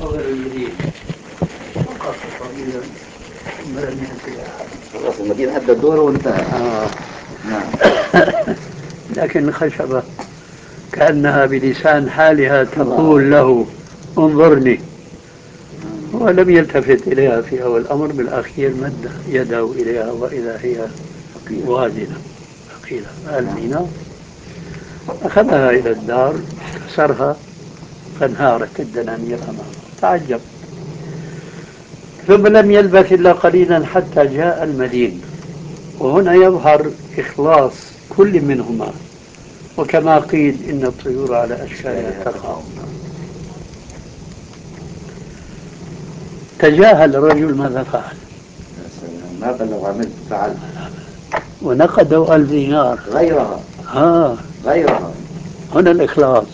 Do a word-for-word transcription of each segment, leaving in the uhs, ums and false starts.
أو غير المدينة وقف طويلا ثم لم يأتي أحد. خلاص المدينة أدى الدور وانتهى. آه. نعم. لكن الخشبة كأنها بلسان حالها تقول له انظرني، ولم يلتفت إليها في أول الأمر. بالأخير مد يده إليها وإذا هي وازنة ثقيلة آلمينة. أخذها إلى الدار كسرها فانهارت الدنانير أمامه، تعجب. ثم لم يلبث إلا قليلا حتى جاء المدين، وهنا يظهر إخلاص كل منهما، وكما قيل إن الطيور على أشكالها تقع. تجاهل الرجل ماذا فعل؟ ما بلغ عملت فعل ونقدوا ألف دينار غيرها. ها غيرها. هنا الإخلاص.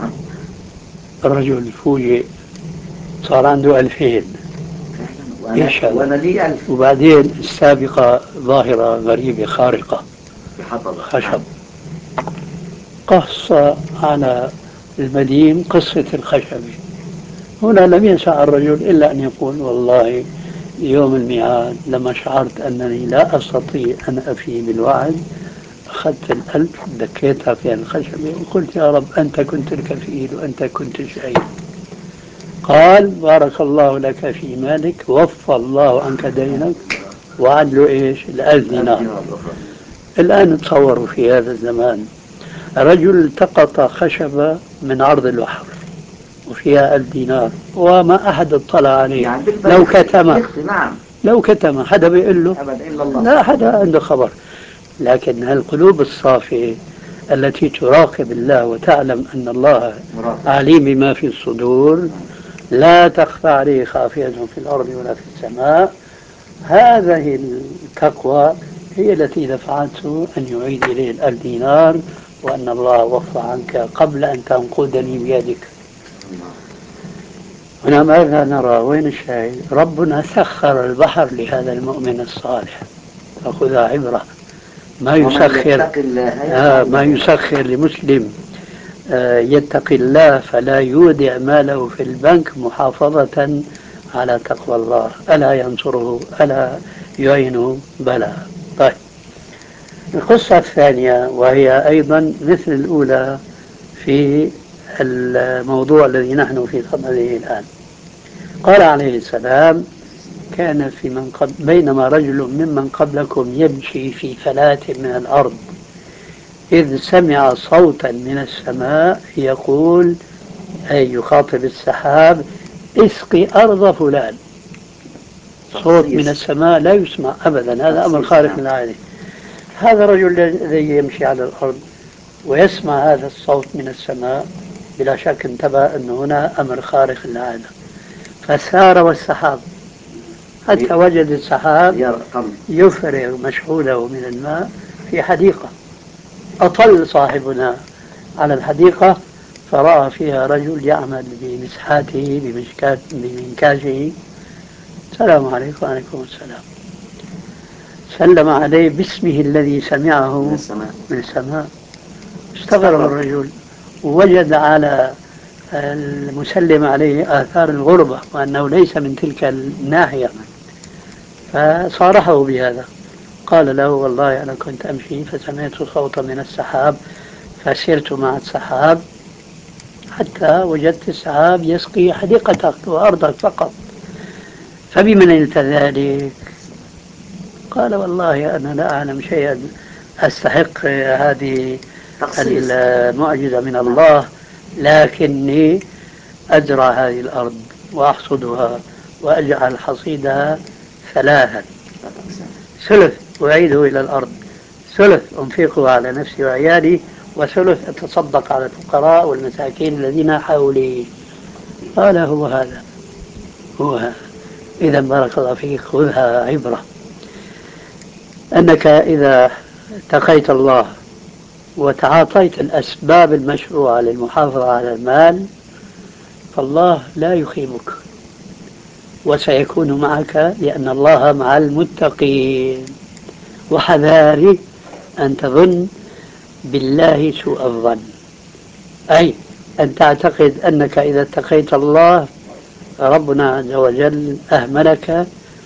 الرجل فوجئ صار عنده ألفين. إيش هذا؟ وأنا لي ألف. وبعدين السابقة ظاهرة غريبة خارقة، خشب. قص على المدين قصة الخشب. هنا لم يسع الرجل إلا أن يقول والله يوم الميعاد لما شعرت أنني لا أستطيع أن أفي بالوعد أخذت الألف دكيتها في الخشبة وقلت يا رب أنت كنت الكفيل وأنت كنت الشهيد. قال بارك الله لك في مالك، وفى الله عنك دينك، وعد له إيش؟ الألف دينار. الآن تصوروا في هذا الزمان رجل التقط خشبة من عرض البحر وفيها ألف دينار وما أحد اطلع عليه. يعني لو كتم نعم. لو كتم حدا بيقول له إلا الله. لا حدا عنده خبر. لكن هالقلوب الصافية التي تراقب الله وتعلم أن الله عليم بما في الصدور، لا تخفى عليه خافية في الأرض ولا في السماء، هذه التقوى هي التي دفعته أن يعيد إليه الألف دينار، وأن الله وفى عنك قبل أن تنقذني بيدك. هنا ماذا نرى؟ وين الشاهد؟ ربنا سخر البحر لهذا المؤمن الصالح، فخذها عبرة. ما يسخر آه ما يسخر لمسلم آه يتقي الله فلا يودع ماله في البنك محافظة على تقوى الله، ألا ينصره ألا يعينه؟ بلى. طيب، القصة الثانية وهي أيضا مثل الأولى في الموضوع الذي نحن في صدده الآن. قال عليه السلام كان في من قبل بينما رجل ممن قبلكم يمشي في فلاة من الأرض إذ سمع صوتا من السماء يقول، أي يخاطب السحاب، اسقي أرض فلان. صوت من السماء لا يسمع أبدا، هذا أمر خارق للعادة. هذا الرجل الذي يمشي على الأرض ويسمع هذا الصوت من السماء بلا شك انتبه أن هنا أمر خارق للعادة، فسار والسحاب حتى وجد السحاب يفرغ مشحوله من الماء في حديقة. أطل صاحبنا على الحديقة فرأى فيها رجل يعمل بمسحاته بمنكاشه. السلام عليكم. وعليكم السلام. سلم عليه باسمه الذي سمعه من السماء. استغرب الرجل ووجد على المسلم عليه آثار الغربة وأنه ليس من تلك الناحية، فصارحه بهذا. قال له والله أنا كنت أمشي فسمعت صوتا من السحاب فسرت مع السحاب حتى وجدت السحاب يسقي حديقتك وأرضك فقط، فبمن نلت ذلك؟ قال والله أنا لا أعلم شيئا أستحق هذه المعجزة من الله، لكني أزرع هذه الأرض وأحصدها وأجعل حصيدها ثلاثا، ثلث أعيده إلى الأرض، ثلث أنفقه على نفسي وعيالي، وثلث أتصدق على الفقراء والمساكين الذين حولي. قال هو هذا هو هذا. إذا بارك الله فيك، خذها عبرة أنك إذا اتقيت الله وتعاطيت الأسباب المشروعة للمحافظة على المال فالله لا يخيبك وسيكون معك، لأن الله مع المتقين. وحذاري أن تظن بالله سوء الظن، أي أن تعتقد أنك إذا اتقيت الله ربنا عز وجل أهملك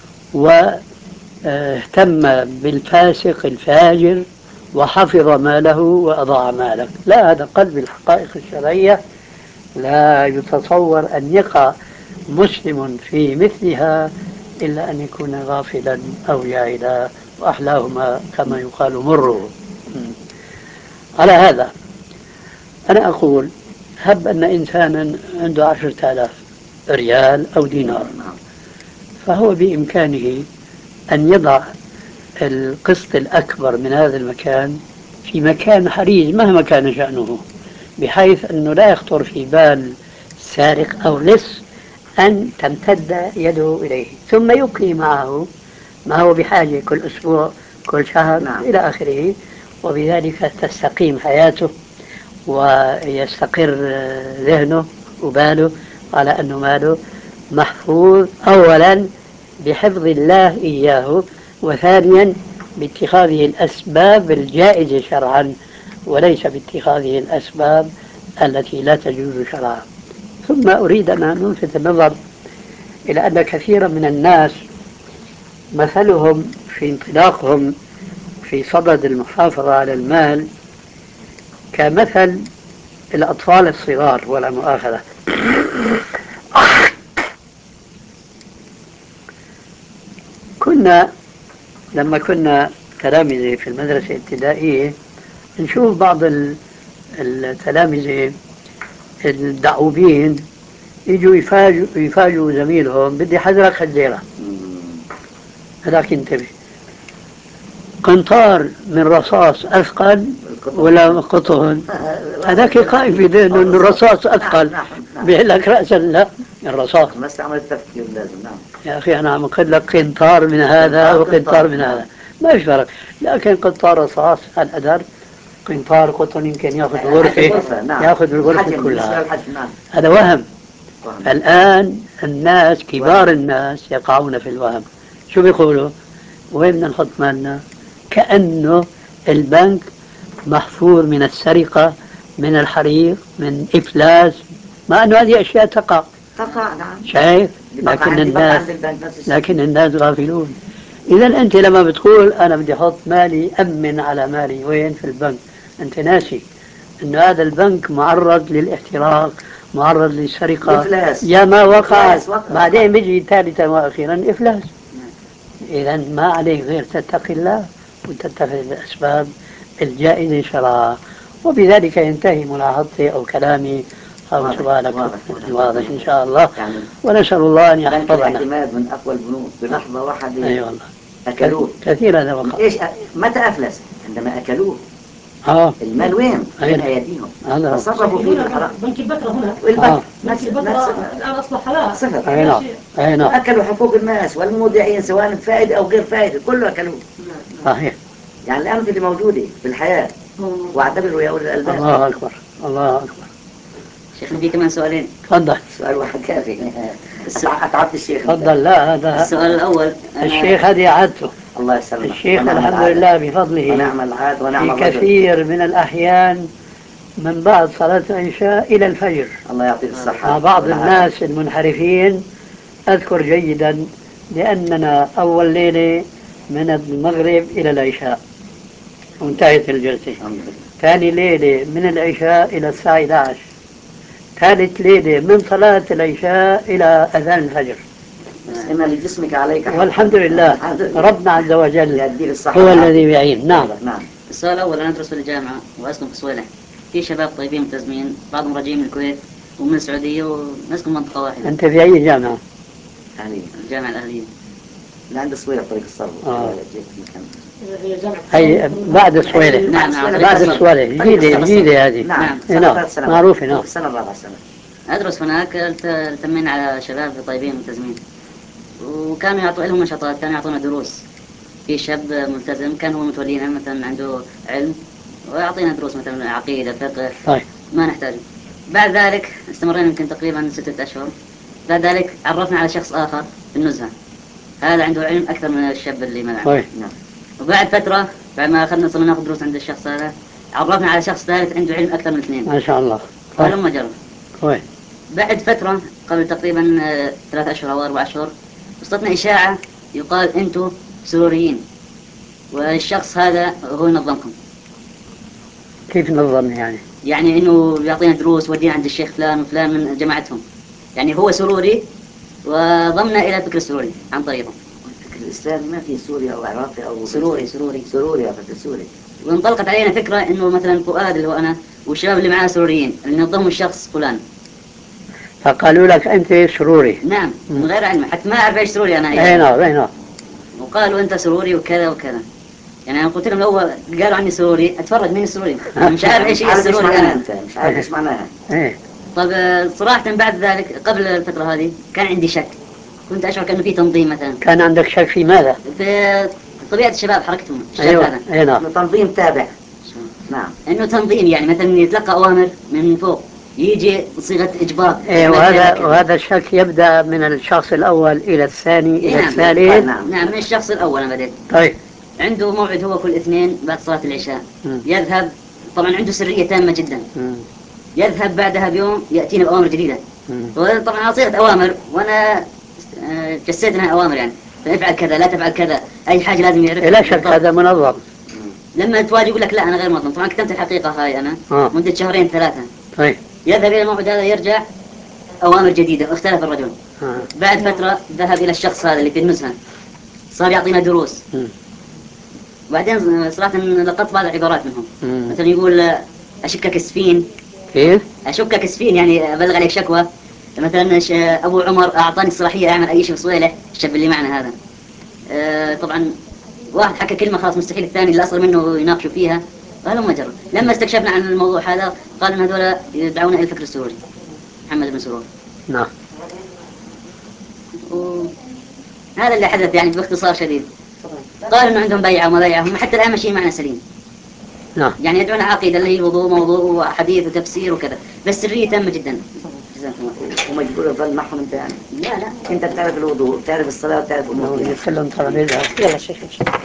واهتم بالفاسق الفاجر وحفظ ماله وأضاع مالك. لا، هذا قلب الحقائق الشرعية، لا يتصور أن يقع مسلم في مثلها إلا أن يكون غافلا أو جاهلا، وأحلاهما كما يقال مره. على هذا أنا أقول: هب أن إنسانا عنده عشرة آلاف ريال أو دينار، فهو بإمكانه أن يضع القسط الأكبر من هذا المكان في مكان حريز مهما كان شأنه، بحيث أنه لا يخطر في بال سارق أو لص أن تمتد يده إليه، ثم يبقي معه ما هو بحاجة كل أسبوع كل شهر. نعم. إلى آخره، وبذلك تستقيم حياته ويستقر ذهنه وباله على أنه ماله محفوظ، أولا بحفظ الله إياه، وثانيا باتخاذه الأسباب الجائزة شرعا، وليس باتخاذه الأسباب التي لا تجوز شرعا. ثم أريد أن نلفت النظر إلى أن كثيرا من الناس مثلهم في انطلاقهم في صدد المحافظة على المال كمثل الأطفال الصغار، ولا مؤاخذة. كنا لما كنا تلامذة في المدرسة الابتدائية نشوف بعض التلامذة الدعوبين يجوا يفاجئوا يفاجئوا زميلهم: بدي حذرك خديرة. هذاك انتبه، قنطار من رصاص أثقل ولا قطن؟ هذاك قائم في ذهنه أن الرصاص أثقل، بيقول لك رأسا لا الرصاص. ما استعمل التفكير لازم. نعم يا أخي أنا عم أقول لك قنطار من هذا وقنطار من هذا، ما في فرق. لكن قنطار رصاص الأدر، قنطار قطن يمكن يأخذ الغرفة، يأخذ الغرفة كلها. هذا وهم. الآن الناس كبار الناس يقعون في الوهم. شو بيقولوا؟ وين بدنا نحط مالنا؟ كأنه البنك محفور من السرقة، من الحريق، من إفلاس، مع أنه هذه أشياء تقع تقع. نعم شايف؟ لكن الناس لكن الناس غافلون. إذا أنت لما بتقول أنا بدي أحط مالي أمن على مالي وين؟ في البنك. أنت ناسي أن هذا البنك معرض للاحتراق، معرض للسرقة، يا ما وقع بعدين بيجي ثالثا وأخيرا إفلاس. إذا ما عليك غير تتقي الله وتتخذ الأسباب الجائزة شرعا. وبذلك ينتهي ملاحظتي أو كلامي أو سؤالك الواضح إن شاء الله. يعني ونسأل الله أن يحفظنا. الاعتماد من أقوى البنوك بلحظة واحدة. أي والله أكلوه كثير هذا وقع. إيش متى أفلس؟ عندما أكلوه. آه. المال وين؟ بين أيديهم. تصرفوا فيه بالحرام. بنك البكرة هنا. والبكرة بنك البكرة الآن أصبح حلال. صفر. أي نعم. أي نعم. أكلوا حقوق الناس والمودعين سواء بفائدة أو غير فائدة، كله أكلوه. صحيح. يعني الأمثلة اللي موجودة في الحياة، واعتبروا يا أولي الألباب. الله أكبر الله أكبر. شيخنا في كمان سؤالين. تفضل. سؤال واحد كافي. أتعبت الشيخ. تفضل. لا هذا السؤال الأول الشيخ هذه عادته. الله يسلمك. الشيخ الحمد لله بفضله ونعم العاد ونعم في كثير من الأحيان من بعد صلاة العشاء إلى الفجر. الله يعطيك الصحة. مع بعض الناس المنحرفين أذكر جيدا، لأننا أول ليلة من المغرب إلى العشاء وانتهت الجلسة. ثاني ليلة من العشاء إلى الساعة إحدى عشر. ثالث ليلة من صلاة العشاء إلى أذان الفجر. إن لجسمك عليك حق. والحمد لله ربنا عز وجل هو الذي يعين. نعم. نعم. السؤال الأول: أنا أدرس في الجامعة وأسكن في صويلح، في شباب طيبين ملتزمين، بعضهم راجعين من الكويت ومن السعودية ونسكن منطقة واحدة. أنت في أي جامعة؟ أهلية. الجامعة الأهلية. اللي عند صويلح طريق الصرف. آه. هي بعد الصويلح. نعم نعم. بعد الصويلح جديدة جديدة هذه. نعم. نعم. معروفة. نعم. السنة الرابعة سنة. أدرس هناك، التمين على شباب طيبين ملتزمين، وكانوا يعطوا لهم نشاطات، كانوا يعطونا دروس. في شاب ملتزم كان هو متولينا، مثلا عنده علم ويعطينا دروس مثلا عقيدة فقه. طيب. ما نحتاج. بعد ذلك استمرينا يمكن تقريبا ستة أشهر. بعد ذلك عرفنا على شخص آخر في النزهة، هذا عنده علم أكثر من الشاب اللي معنا. طيب. نعم. وبعد فترة بعد ما أخذنا صرنا ناخذ دروس عند الشخص هذا، عرفنا على شخص ثالث عنده علم أكثر من اثنين. ما شاء الله. ولما جرب. طيب. بعد فترة قبل تقريبا آه، ثلاث أشهر أو أربع أشهر وصلتنا إشاعة يقال أنتم سروريين والشخص هذا هو ينظمكم. كيف نظم يعني؟ يعني إنه بيعطينا دروس ودينا عند الشيخ فلان وفلان من جماعتهم. يعني هو سروري وضمنا إلى الفكر السروري عن طريقه. الفكر الإسلامي ما في سوري أو عراقي أو سروري سروري سروري يا فكر سوري. وانطلقت علينا فكرة إنه مثلا فؤاد اللي هو أنا والشباب اللي معاه سروريين اللي نظموا الشخص فلان. فقالوا لك أنت سروري؟ نعم من غير علم حتى ما أعرف إيش سروري أنا. أي نعم أي نعم. وقالوا أنت سروري وكذا وكذا. يعني أنا قلت لهم لو قالوا عني سروري أتفرج مين السروري. مش عارف إيش هي السروري أنا. أنت مش عارف إيش معناها. إيه. طب صراحة بعد ذلك قبل الفترة هذه كان عندي شك. كنت أشعر كأنه في تنظيم مثلا. كان عندك شك في ماذا؟ في طبيعة الشباب حركتهم. الشاب أيوة. هذا. أي نعم. تنظيم تابع. نعم. إنه تنظيم يعني مثلا يتلقى أوامر من فوق. يجي بصيغة إجبار. إيه وهذا وهذا الشك يبدأ من الشخص الأول إلى الثاني إلى نعم. الثالث. نعم. نعم من الشخص الأول أنا بديت. طيب. عنده موعد هو كل اثنين بعد صلاة العشاء. م. يذهب طبعا عنده سرية تامة جدا. م. يذهب بعدها بيوم يأتينا بأوامر جديدة. وطبعا على صيغة أوامر وأنا آه، جسيت لها أوامر يعني افعل كذا لا تفعل كذا أي حاجة لازم يعرفها. لا شك هذا منظم. لما تواجه يقول لك لا أنا غير منظم. طبعا كتمت الحقيقة هاي أنا آه. مدة شهرين ثلاثة. طيب. يذهب إلى الموعد هذا يرجع أوامر جديدة واختلف الرجل. آه. بعد فترة ذهب إلى الشخص هذا اللي في النزهة صار يعطينا دروس. م. وبعدين صراحة لقطت بعض العبارات منهم. م. مثلا يقول أشكك سفين. كيف؟ أشكك سفين يعني أبلغ عليك شكوى. مثلا أبو عمر أعطاني الصلاحية أعمل أي شيء في صويلح. الشاب اللي معنا هذا أه طبعا واحد حكى كلمة خلاص مستحيل الثاني اللي أصغر منه يناقشوا فيها. وهذا مجرد. لما استكشفنا عن الموضوع هذا قال إن هذول يدعون إلى الفكر السوري. محمد بن سرور. نعم. هذا اللي حدث يعني باختصار شديد. قالوا إنه عندهم بيعة وما بيعة هم حتى الآن ماشيين معنا سليم. نعم. يعني يدعون عقيدة اللي هي الوضوء موضوع وحديث وتفسير وكذا بس سرية تامة جدا. جزاكم الله. ومجبور يظل معهم أنت يعني. لا لا. أنت بتعرف الوضوء بتعرف الصلاة وبتعرف أمور كثيرة. يسلم ترابيزة. يلا شيخ.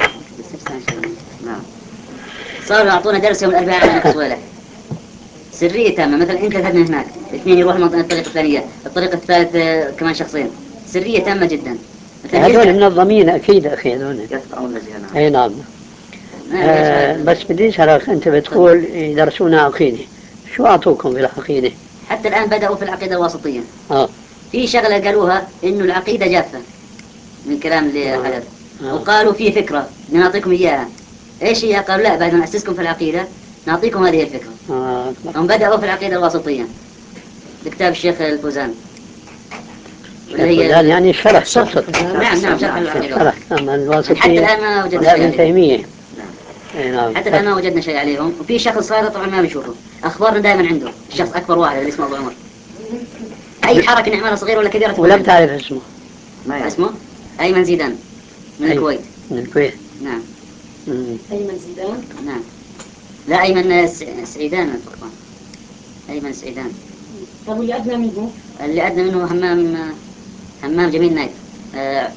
نعم. صاروا يعطونا درس يوم الأربعاء عن الصويلح. سرية تامة مثلا أنت تذهب من هناك اثنين يروحوا من الطريقة الثانية الطريقة الثالث كمان شخصين. سرية تامة جدا. هذول منظمين أكيد أخي هذول. يدفعون لجهنم. أي نعم. آه بس بدي أسألك أنت بتقول يدرسونا عقيدة. شو أعطوكم في العقيدة؟ حتى الآن بدأوا في العقيدة الواسطية. آه. في شغلة قالوها إنه العقيدة جافة من كلام اللي آه. حدث. آه. وقالوا في فكرة نعطيكم إياها. إيش هي؟ قالوا لا بعد ما نأسسكم في العقيدة نعطيكم هذه الفكرة. آه. هم بدأوا في العقيدة الواسطية بكتاب الشيخ الفوزان. الفوزان يعني شرح شرح. نعم نعم شرح العقيدة. شرح. أما الواسطية حتى الآن ما وجدنا لا شيء ابن تيمية. نعم. حتى الآن ما وجدنا شيء عليهم. وفي شخص هذا طبعا ما بنشوفه. أخبارنا دائما عنده. الشخص أكبر واحد اللي اسمه أبو عمر. أي حركة نعملها صغيرة ولا كبيرة. ولم تعرف اسمه. ما اسمه أيمن زيدان من الكويت. من الكويت. نعم. مم. أيمن زيدان. نعم. لا أيمن سعيدان أتوقع. أيمن سعيدان. طب اللي أدنى منه؟ اللي أدنى منه همام همام جميل نايف. آه...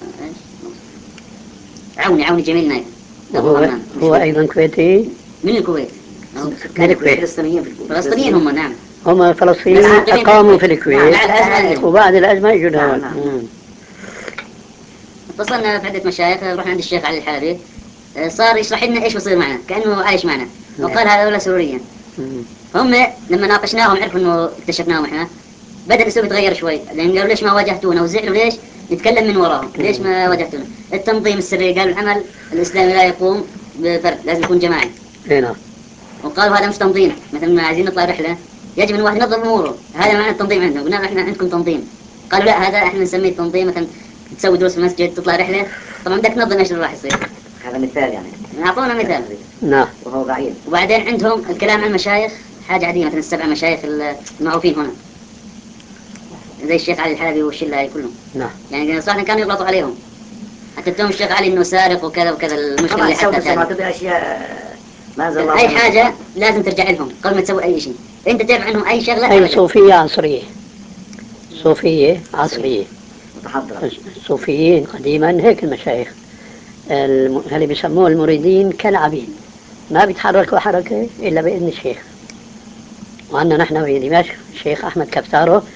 عوني عوني جميل نايف. هو هو أيضا كويتي. من الكويت. من الكويت. فلسطينيين. فلسطينيين هم نعم. هم فلسطينيين أقاموا في الكويت. نعم. وبعد الأزمة يجوا لهون. اتصلنا في عدة مشايخ رحنا عند الشيخ علي الحلبي. صار يشرح لنا ايش بصير معنا كأنه عايش معنا. وقال هذول سوريين. هم لما ناقشناهم عرفوا انه اكتشفناهم احنا. بدأ الاسلوب يتغير شوي لان قالوا ليش ما واجهتونا وزعلوا ليش نتكلم من وراهم. ليش ما واجهتونا. التنظيم السري قالوا العمل الاسلامي لا يقوم بفرد لازم يكون جماعي. هنا. وقالوا هذا مش تنظيم. مثلا عايزين نطلع رحلة يجب ان الواحد ينظم اموره. هذا معنى التنظيم عندنا. قلنا احنا عندكم تنظيم. قالوا لا هذا احنا نسميه تنظيم. مثلا تسوي دروس في المسجد تطلع رحلة طبعا بدك تنظم ايش اللي راح يصير. هذا مثال يعني. أعطونا مثال. نعم. وهو ضعيف. وبعدين عندهم الكلام عن المشايخ حاجة عديمة. مثلا السبع مشايخ المعروفين هنا زي الشيخ علي الحلبي والشلة هاي كلهم. نعم. يعني صراحة كانوا يغلطوا عليهم. حتى اتهم الشيخ علي انه سارق وكذا وكذا. المشكلة اللي حتى ثانية. أشياء ما زال أي حاجة لازم ترجع لهم قبل ما تسوي أي شيء. أنت تعرف عنهم أي شغلة. أي صوفية عصرية. صوفية عصرية. متحضرة. الصوفيين قديما هيك المشايخ الم... اللي بيسموه المريدين كالعبيد ما بيتحركوا حركة إلا بإذن الشيخ. وعندنا نحن في دمشق الشيخ أحمد كفتارو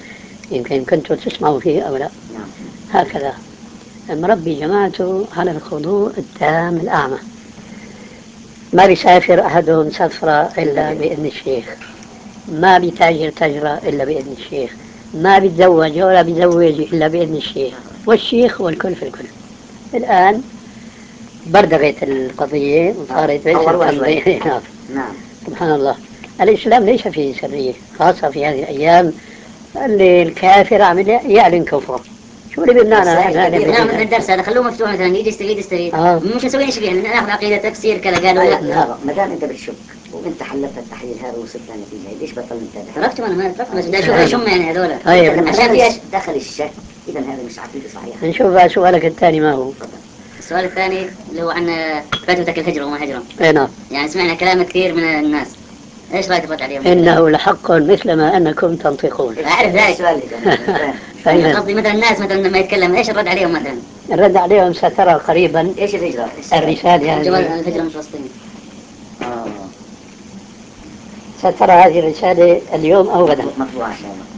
يمكن كنتوا تسمعوا فيه أو لا. نعم. هكذا مربي جماعته على الخضوع التام الأعمى. ما بيسافر أحدهم سفرة إلا بإذن الشيخ، ما بيتاجر تجرة إلا بإذن الشيخ، ما بيتزوج ولا بيزوج إلا بإذن الشيخ، والشيخ والكل في الكل. الآن بردغت القضية وصارت بس التنظيم. نعم. نعم. سبحان الله. الإسلام ليس فيه سرية، خاصة في هذه الأيام اللي الكافر عم يعلن كفره. شو اللي بدنا نعم من الدرس هذا خلوه مفتوح مثلا يجي يستفيد يستفيد آه. ممكن نسوي شيء يعني ناخذ عقيدة تفسير كذا قالوا لا. نعم. ما دام انت بتشك وانت حلفت التحليل هذا ووصلت لنتيجه ليش بطل انت؟ تركت انا ما تركت بس بدي اشوف ايش هم يعني هذول. طيب عشان في دخل الشك اذا هذا مش عقيده صحيحه. نشوف بقى سؤالك الثاني ما هو؟ السؤال الثاني اللي هو عن فتوى الهجرة وما هجرة. اي نعم. يعني سمعنا كلام كثير من الناس، ايش رايك ترد عليهم؟ انه لحق مثل ما انكم تنطقون. اعرف ذلك. فانا قصدي مثلا الناس مثلا لما يتكلم ايش الرد عليهم مثلا؟ الرد عليهم سترى قريبا. ايش الهجرة؟ الرسالة يعني جواز الهجرة من فلسطين. اه سترى هذه الرسالة اليوم او غدا. مطبوعة ان شاء الله.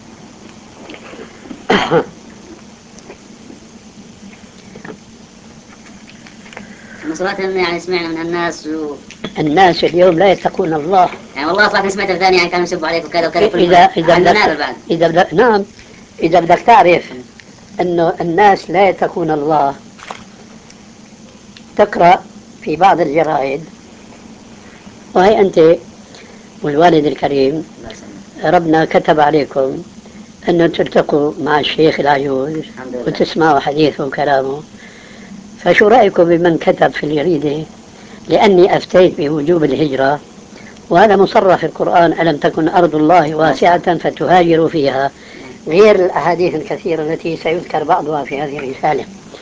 صراحة يعني سمعنا من الناس و... الناس اليوم لا يتقون الله. يعني والله صراحة سمعت الثاني يعني كانوا يسبوا عليك وكذا وكذا. إذا إذا بدك بعد. إذا بدك نعم إذا بدك تعرف إنه الناس لا يتقون الله تقرأ في بعض الجرائد، وهي أنت والوالد الكريم ربنا كتب عليكم أن تلتقوا مع الشيخ العجوز وتسمعوا حديثه وكلامه. فشو رأيكم بمن كتب في الجريدة لأني أفتيت بوجوب الهجرة وهذا مصرح في القرآن: ألم تكن أرض الله واسعة فتهاجروا فيها، غير الأحاديث الكثيرة التي سيذكر بعضها في هذه الرسالة.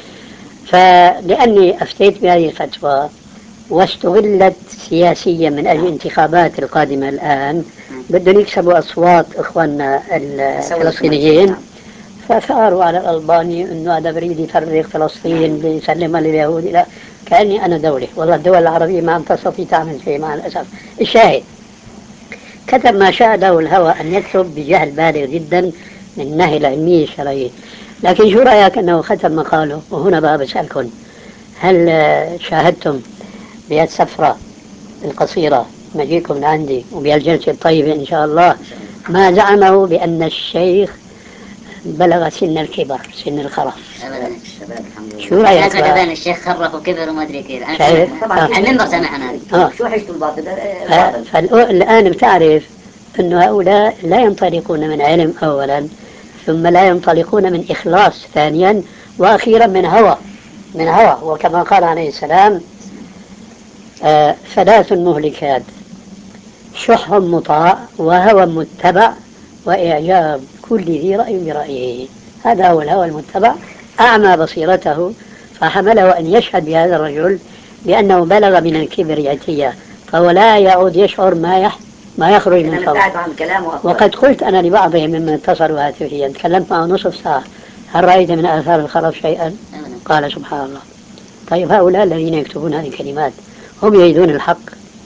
فلأني أفتيت بهذه الفتوى واستغلت سياسيا من أجل الانتخابات القادمة الآن، بدهم يكسبوا أصوات إخواننا الفلسطينيين، فثاروا على الألباني أنه هذا بريد يفرق فلسطين ليسلمها لليهود. لا، كأني أنا دولة، والله الدول العربية ما عم تستطيع تعمل شيء مع الأسف. الشاهد كتب ما شاء له الهوى أن يكتب بجهل بالغ جدا من الناحية العلمية الشرعية. لكن شو رأيك أنه ختم مقاله؟ وهنا بقى بسألكم، هل شاهدتم بهالسفرة القصيرة مجيكم لعندي وبهالجلسة الطيبة إن شاء الله ما زعمه بأن الشيخ بلغ سن الكبر، سن الخرف؟ ابدا الشباب الحمد لله. شو رايك سمعت بقى الشيخ خرف وكبر وما ادري كيف. شايف طبعا آه. المنبر سمعنا آه. شو حجته الباطل؟ فالآن بتعرف أن هؤلاء لا ينطلقون من علم أولا، ثم لا ينطلقون من إخلاص ثانيا، وأخيرا من هوى من هوى وكما قال عليه السلام: آه ثلاث مهلكات: شح مطاع وهوى متبع وإعجاب كل ذي رأي برأيه. هذا هو الهوى المتبع، أعمى بصيرته فحمله أن يشهد بهذا الرجل لأنه بلغ من الكبر عتيا، فهو لا يعود يشعر ما يح ما يخرج من فمه. وقد قلت أنا لبعضهم ممن اتصلوا هاتفيا، تكلمت معه نصف ساعة: هل رأيت من آثار الخرف شيئا؟ قال سبحان الله. طيب هؤلاء الذين يكتبون هذه الكلمات هم يريدون الحق.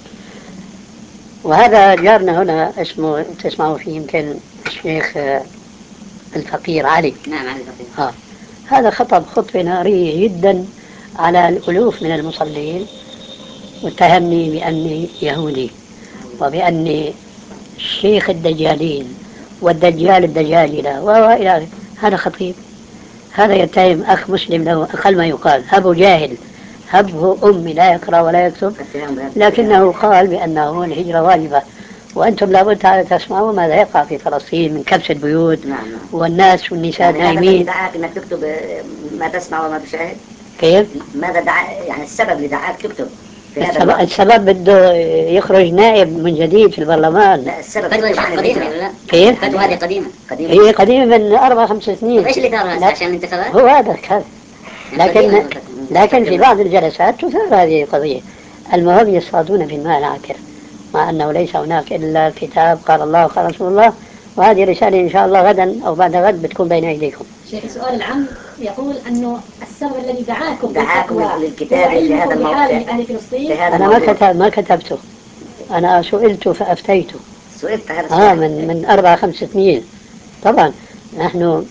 وهذا جارنا هنا اسمه تسمعوا فيه يمكن الشيخ الفقير علي. نعم علي الفقير. آه. هذا خطب خطبة نارية جدا على الألوف من المصلين واتهمني بأني يهودي وبأني الشيخ الدجالين والدجال الدجالي وإلى. هذا خطيب، هذا يتهم أخ مسلم له أقل ما يقال أبو جاهل، هبه أمي لا يقرأ ولا يكتب، لكنه قال بأنه الهجرة واجبة. وأنتم لابد تسمعوا ماذا يقع في فلسطين من كبس البيوت. نعم. والناس والنساء يعني نايمين. ماذا دعاك أنك تكتب ما تسمع وما تشاهد؟ كيف؟ ماذا دعا يعني السبب اللي دعاك تكتب في هذا السبب, السبب بده يخرج نائب من جديد في البرلمان. لا السبب قديمة ولا؟ كيف؟ الفتوى هذه قديمة. قديمة هي قديمة من أربع خمس سنين. ايش اللي ثار عشان الانتخابات؟ هو هذا كذا. لكن لكن في بعض الجلسات تثار هذه القضية. المهم يصطادون في الماء العكر، مع أنه ليس هناك إلا كتاب قال الله وقال رسول الله. وهذه رسالة إن شاء الله غدا أو بعد غد بتكون بين أيديكم. شيخ السؤال العام يقول أنه السبب الذي دعاكم دعاكم للكتاب في هذا الموضوع لأهل فلسطين. أنا ما كتب ما كتبته، أنا سئلت فأفتيته. سئلت هذا آه من من أربع خمس سنين طبعا. نحن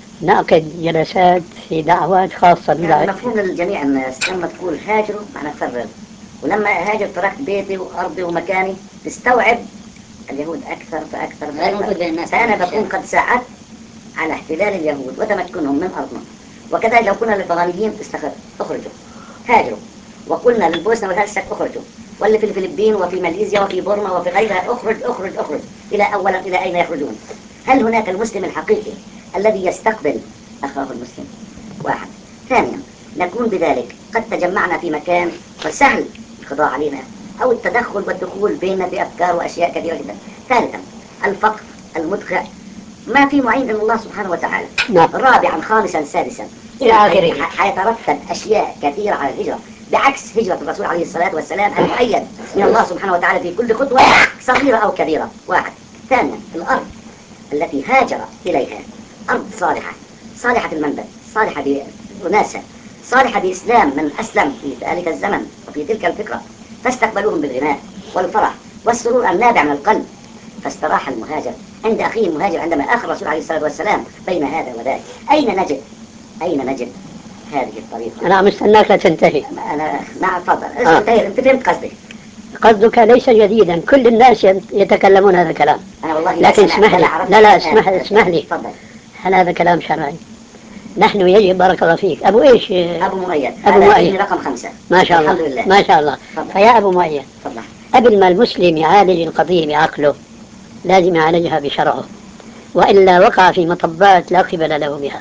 نعقد جلسات في دعوات خاصة يعني بذلك. مفهوم للجميع الناس لما تقول هاجروا معنى فرغ، ولما هاجر تركت بيتي وأرضي ومكاني، تستوعب اليهود أكثر فأكثر غير موجود بين الناس. فأنا بكون قد ساعدت على احتلال اليهود وتمكنهم من أرضنا. وكذلك لو كنا للفغانيين استخر اخرجوا هاجروا، وقلنا للبوسنة والهرسك اخرجوا، واللي في الفلبين وفي ماليزيا وفي بورما وفي غيرها اخرج اخرج اخرج إلى أولا إلى أين يخرجون؟ هل هناك المسلم الحقيقي الذي يستقبل أخاه المسلم؟ واحد. ثانيا، نكون بذلك قد تجمعنا في مكان فسهل القضاء علينا أو التدخل والدخول بيننا في أفكار وأشياء كثيرة جدا. ثالثا، الفقر المدقع ما في معين إلا الله سبحانه وتعالى. نعم. رابعا خامسا سادسا إلى آخره. حيترتب أشياء كثيرة على الهجرة بعكس هجرة الرسول عليه الصلاة والسلام المؤيد من الله سبحانه وتعالى في كل خطوة صغيرة أو كبيرة. واحد. ثانيا، الأرض التي هاجر إليها أرض صالحة، صالحة المنبت، صالحة بأناسة، صالحة بإسلام من أسلم في ذلك الزمن وفي تلك الفكرة، فاستقبلوهم بالغناء والفرح والسرور النابع من القلب. فاستراح المهاجر عند أخيه المهاجر عندما آخر الرسول عليه الصلاة والسلام بين هذا وذاك. أين نجد أين نجد هذه الطريقة؟ أنا مستناك لتنتهي. أنا نعم تفضل. آه. انتهي. أنت فهمت قصدي. قصدك ليس جديدا، كل الناس يتكلمون هذا الكلام. أنا والله لكن اسمح لي، لا لا اسمح اسمح لي، تفضل. هل هذا كلام شرعي؟ نحن يجب، بارك الله فيك، أبو إيش؟ أبو مؤيد. أبو مؤيد رقم خمسة. ما شاء الله. الحمد لله. ما شاء الله. فضل. فيا أبو مؤيد، تفضل. قبل ما المسلم يعالج القضية بعقله لازم يعالجها بشرعه، وإلا وقع في مطبات لا قبل له بها.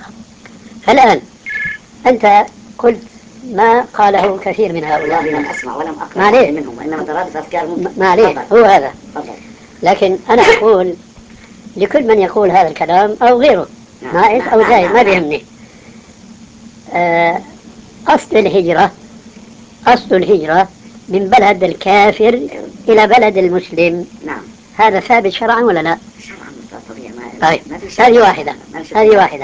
فالآن أنت قلت ما قاله كثير من هؤلاء. والله لم أسمع ولم أقرأ ما عليه منهم، وإنما ترادف أفكار ممكن. ما عليه هو هذا. تفضل. لكن أنا أقول لكل من يقول هذا الكلام أو غيره، نعم. نائف أو نعم. زايد، نعم. ما بيهمني. آه، أصل الهجرة أصل الهجرة من بلد الكافر إلى بلد المسلم. نعم. هذا ثابت شرعا ولا لا؟ شرعا طبيعي. ما طيب ما في شرع. هذه واحدة. هذه واحدة.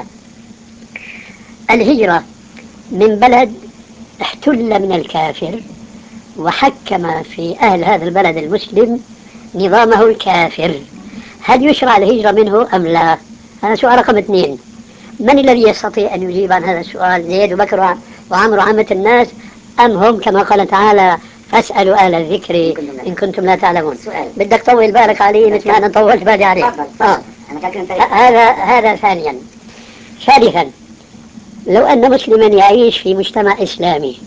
الهجرة من بلد احتل من الكافر وحكم في أهل هذا البلد المسلم نظامه الكافر، هل يشرع الهجرة منه أم لا؟ هذا سؤال رقم اثنين. من الذي يستطيع أن يجيب عن هذا السؤال؟ زيد وبكر وعمر عامة الناس، أم هم كما قال تعالى فاسألوا أهل الذكر إن كنتم لا تعلمون؟ سؤال. بدك طول بالك عليه مثل ما أنا طولت بالي عليه. آه. هذا هذا ثانيا. ثالثا، لو أن مسلما يعيش في مجتمع إسلامي،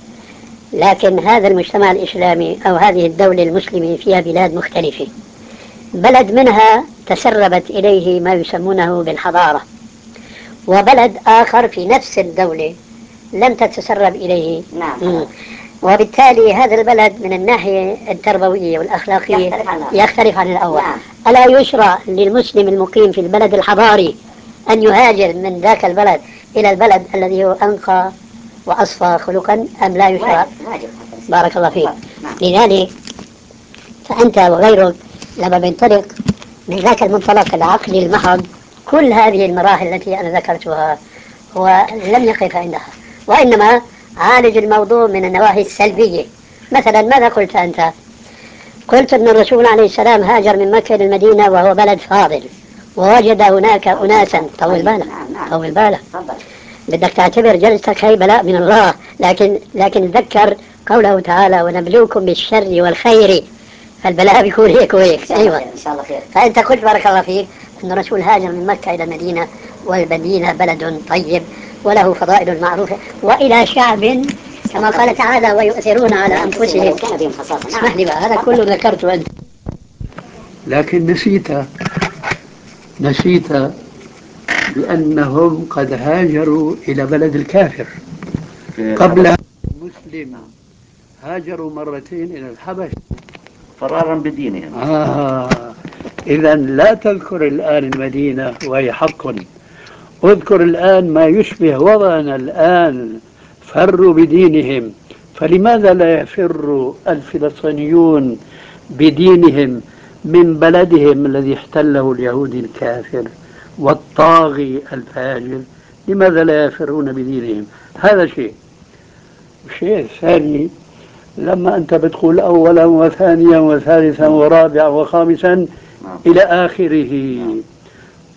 لكن هذا المجتمع الإسلامي أو هذه الدولة المسلمة فيها بلاد مختلفة، بلد منها تسربت إليه ما يسمونه بالحضارة، وبلد آخر في نفس الدولة لم تتسرب إليه. نعم. وبالتالي هذا البلد من الناحية التربوية والأخلاقية يختلف عن, يختلف عن الأول. نعم. ألا يشرع للمسلم المقيم في البلد الحضاري أن يهاجر من ذاك البلد إلى البلد الذي هو أنقى وأصفى خلقا أم لا يشرع؟ واجب. بارك الله فيك. نعم. لذلك فأنت وغيرك لما بينطلق من ذاك المنطلق العقلي المحض كل هذه المراحل التي أنا ذكرتها هو لم يقف عندها، وإنما عالج الموضوع من النواحي السلبية. مثلا ماذا قلت أنت؟ قلت أن الرسول عليه السلام هاجر من مكة للمدينة وهو بلد فاضل، ووجد هناك أناسا. طول بالك طول بالك، بدك تعتبر جلستك هي بلاء من الله، لكن لكن تذكر قوله تعالى ونبلوكم بالشر والخير، فالبلاء بيكون هيك وهيك. أيوة إن شاء الله خير. فأنت قلت بارك الله فيك أن الرسول هاجر من مكة إلى المدينة، والمدينة بلد طيب وله فضائل معروفة وإلى شعب كما قال تعالى ويؤثرون على أنفسهم. اسمح لي بقى، هذا كله ذكرته أنت. لكن نسيت نسيت بأنهم قد هاجروا إلى بلد الكافر قبل المسلم، هاجروا مرتين إلى الحبش فرارا بدينهم. آه. إذا لا تذكر الآن المدينة وهي حق، اذكر الآن ما يشبه وضعنا الآن، فروا بدينهم. فلماذا لا يفر الفلسطينيون بدينهم من بلدهم الذي احتله اليهودي الكافر والطاغي الفاجر؟ لماذا لا يفرون بدينهم؟ هذا شيء. الشيء الثاني، لما أنت بتقول أولا وثانيا وثالثا ورابعا وخامسا إلى آخره،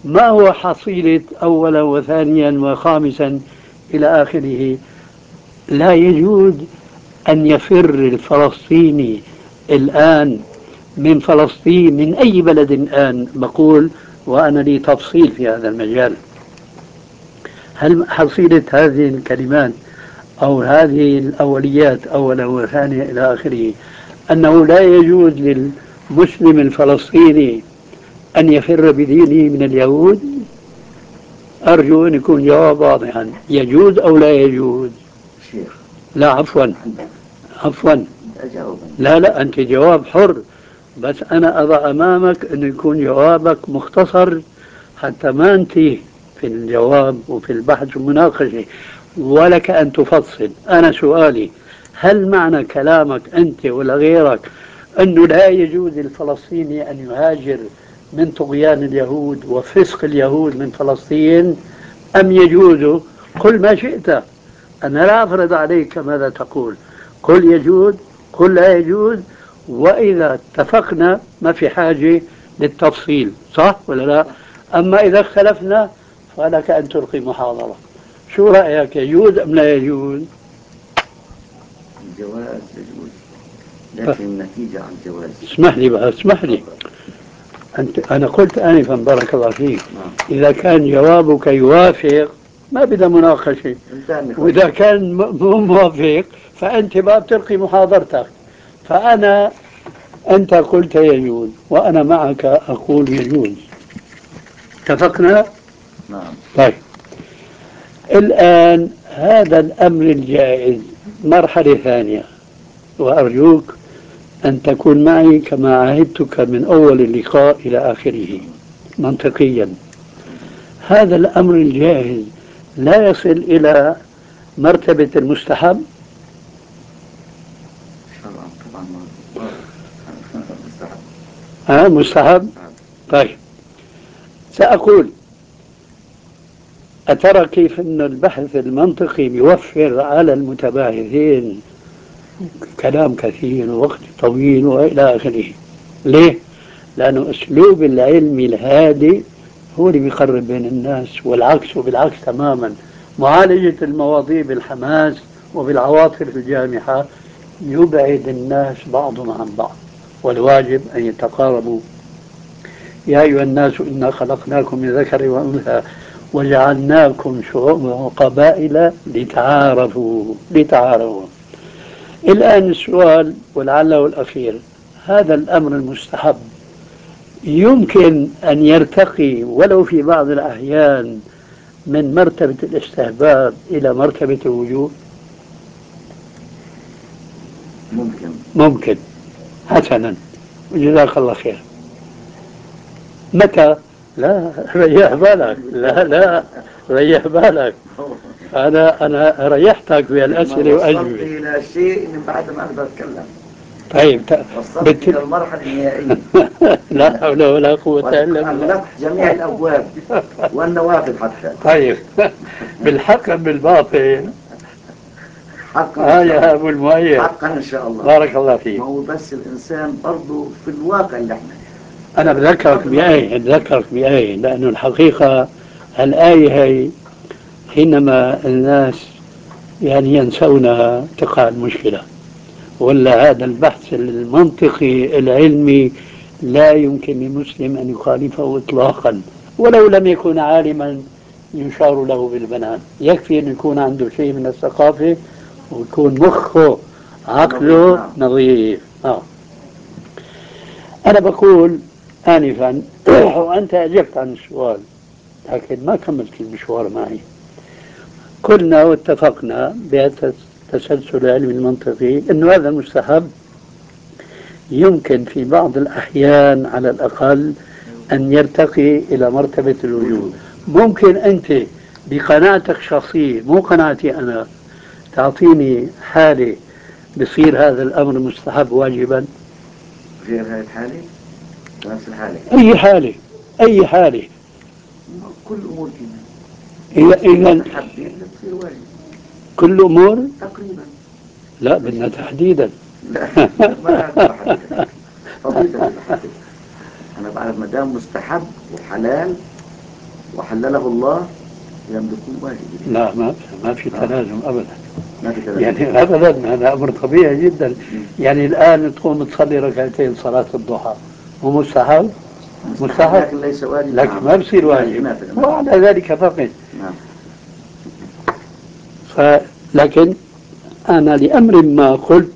ما هو حصيلة أولا وثانيا وخامسا إلى آخره؟ لا يجوز أن يفر الفلسطيني الآن من فلسطين من أي بلد الآن بقول، وأنا لي تفصيل في هذا المجال. هل حصيلة هذه الكلمات أو هذه الأوليات أولا وثانيا إلى آخره أنه لا يجوز للمسلم الفلسطيني أن يفر بدينه من اليهود؟ أرجو أن يكون جواب واضحا، يجوز أو لا يجوز؟ شيخ لا عفوا عفوا أجاوب. لا لا أنت جواب حر، بس أنا أضع أمامك أن يكون جوابك مختصر حتى ما أنتهي في الجواب وفي البحث والمناقشة، ولك أن تفصل. أنا سؤالي، هل معنى كلامك أنت ولا غيرك أنه لا يجوز للفلسطيني أن يهاجر من طغيان اليهود وفسق اليهود من فلسطين، أم يجوز؟ قل ما شئت، أنا لا أفرض عليك ماذا تقول. قل يجوز، قل لا يجوز، وإذا اتفقنا ما في حاجة للتفصيل، صح ولا لا؟ أما إذا اختلفنا فلك أن تلقي محاضرة. شو رأيك، يجوز أم لا يجوز؟ الجواز يجوز، لكن النتيجة عن الجواز. اسمح لي بقى، اسمح لي. أنت أنا قلت آنفا بارك الله فيك، نعم. إذا كان جوابك يوافق ما بدها مناقشة، انتهى. وإذا كان م- مو موافق فأنت بقى بتلقي محاضرتك. فأنا أنت قلت يجوز وأنا معك أقول يجوز، اتفقنا؟ نعم. طيب، الآن هذا الأمر الجائز مرحلة ثانية، وأرجوك أن تكون معي كما عهدتك من أول اللقاء إلى آخره منطقيا. هذا الأمر الجائز لا يصل إلى مرتبة المستحب؟ شرعا طبعا ما مستحب. ها مستحب؟ طيب، سأقول أترى كيف أن البحث المنطقي يوفر على المتباحثين كلام كثير ووقت طويل وإلى آخره. ليه؟ لأنه أسلوب العلم الهادئ هو اللي بيقرب بين الناس، والعكس بالعكس تماما. معالجة المواضيع بالحماس وبالعواطف الجامحة يبعد الناس بعضهم عن بعض، والواجب أن يتقاربوا. يا أيها الناس إنا خلقناكم من ذكر وأنثى وجعلناكم شعوبا وقبائل لتعارفوا لتعارفوا. الآن السؤال ولعله الأخير، هذا الأمر المستحب يمكن أن يرتقي ولو في بعض الأحيان من مرتبة الاستحباب إلى مرتبة الوجوب؟ ممكن. ممكن. حسنا، جزاك الله خير. متى؟ لا ريح بالك، لا لا ريح بالك، أنا أنا ريحتك بالأسئلة وصلت وأجوبة. إلى شيء من بعد ما أقدر أتكلم. طيب وصلت بت... إلى المرحلة النهائية. لا حول ولا قوة إلا بالله. أغلقت جميع الأبواب والنوافذ حتى. طيب بالحق بالباطل حقا آه إن شاء يا الله. أبو المؤيد، حقا إن شاء الله. بارك الله فيك. ما هو بس الإنسان برضه في الواقع اللي احنا أنا بذكرك بآية، بذكرك بآية، لأنه الحقيقة الآية هي حينما الناس يعني ينسونها تقع المشكلة. ولا هذا البحث المنطقي العلمي لا يمكن لمسلم أن يخالفه إطلاقا، ولو لم يكن عالما يشار له بالبنان. يكفي أن يكون عنده شيء من الثقافة ويكون مخه عقله نظيف. آه. أنا بقول آنفا وأنت أجبت عن السؤال لكن ما كملت المشوار معي. قلنا واتفقنا بهذا التسلسل العلمي المنطقي أنه هذا المستحب يمكن في بعض الأحيان على الأقل أن يرتقي إلى مرتبة الوجوب. ممكن أنت بقناعتك الشخصية، مو قناعتي أنا، تعطيني حالة بصير هذا الأمر مستحب واجبا؟ غير هاي الحالة، نفس الحالة، أي حالة، أي حالة، كل أمور كده. إذا إذا تحديد تصير واجب. كل أمور تقريبا. لا بدنا تحديدا. لا ما أقدر أحدد. فضيلة الحديد. أنا بعرف ما دام مستحب وحلال وحلله الله يملكون واجب. لا، ما ما في آه. تلازم أبدا. ما في تلازم. يعني أبدا، هذا أمر طبيعي جدا. يعني الآن تقوم تصلي ركعتين صلاة الضحى ومستحب، مستحب لكن ليس واجب، لكن نعم. ما بصير واجب، نعم. وعلى ذلك فقط. نعم. ف... لكن أنا لأمر ما قلت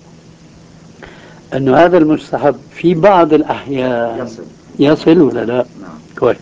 أن هذا المستحب في بعض الأحيان يصل يصل ولا لا؟ نعم. كويس.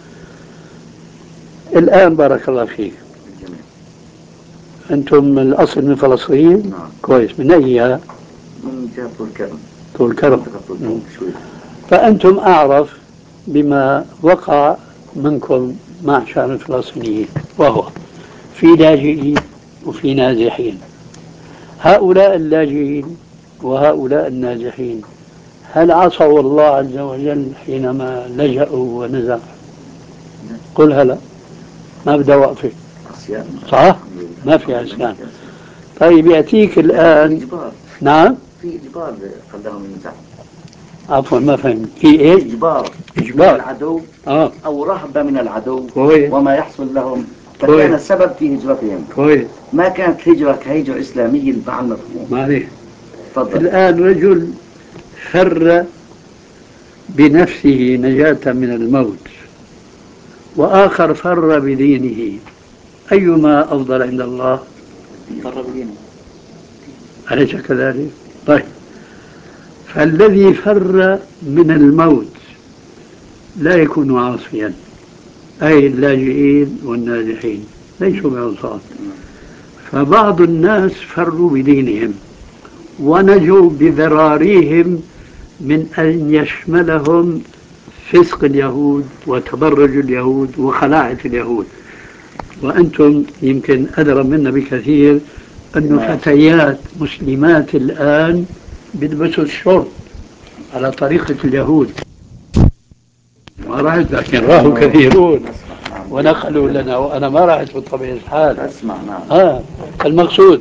الآن بارك الله فيك، جميل. أنتم الأصل من فلسطين؟ نعم. كويس. من أيها؟ من جهة طول كرم. طول كرم. منطقة طول كرم شوي. فأنتم أعرف بما وقع منكم معشر الفلسطينيين، وهو في لاجئين وفي نازحين. هؤلاء اللاجئين وهؤلاء النازحين هل عصوا الله عز وجل حينما لجأوا ونزحوا؟ قل هلا، ما بدي أوقفك. عصيان. صح؟ ما في عصيان. طيب يأتيك الآن. إجبار. نعم؟ في إجبار خلاهم ينزحوا. عفوا ما فهمت. في إيه؟ إجبار. إجبار. من العدو آه. أو رهبة من العدو. كويس. وما يحصل لهم فكان كويس. السبب في هجرتهم. كويس. ما كانت هجرة كهجرة إسلامية مع المفهوم. ما عليه. تفضل. الآن رجل فر بنفسه نجاة من الموت، وآخر فر بدينه، أيما أفضل عند الله؟ فر بدينه. أليس كذلك؟ طيب، فالذي فر من الموت لا يكون عاصيا، أي اللاجئين والنازحين ليسوا بعصاة. فبعض الناس فروا بدينهم ونجوا بذراريهم من أن يشملهم فسق اليهود وتبرج اليهود وخلاعة اليهود. وأنتم يمكن أدرى منا بكثير أن فتيات مسلمات الآن بيلبسوا الشورت على طريقة اليهود. ما رأيت، لكن راهوا كثيرون ونقلوا لنا، وأنا ما رأيت بطبيعة الحال. أسمع. نعم. آه المقصود،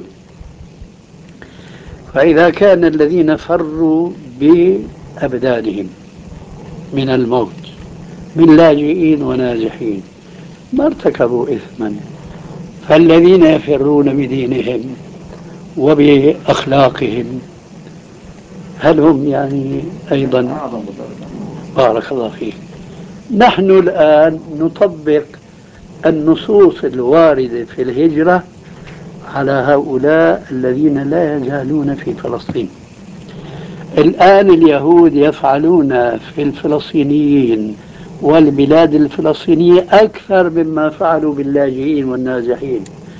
فإذا كان الذين فروا بأبدانهم من الموت من لاجئين ونازحين ما ارتكبوا إثما، فالذين يفرون بدينهم وبأخلاقهم هل هم يعني أيضا؟ بارك الله فيك. نحن الآن نطبق النصوص الواردة في الهجرة على هؤلاء الذين لا يزالون في فلسطين. الآن اليهود يفعلون في الفلسطينيين والبلاد الفلسطينية أكثر مما فعلوا باللاجئين والنازحين،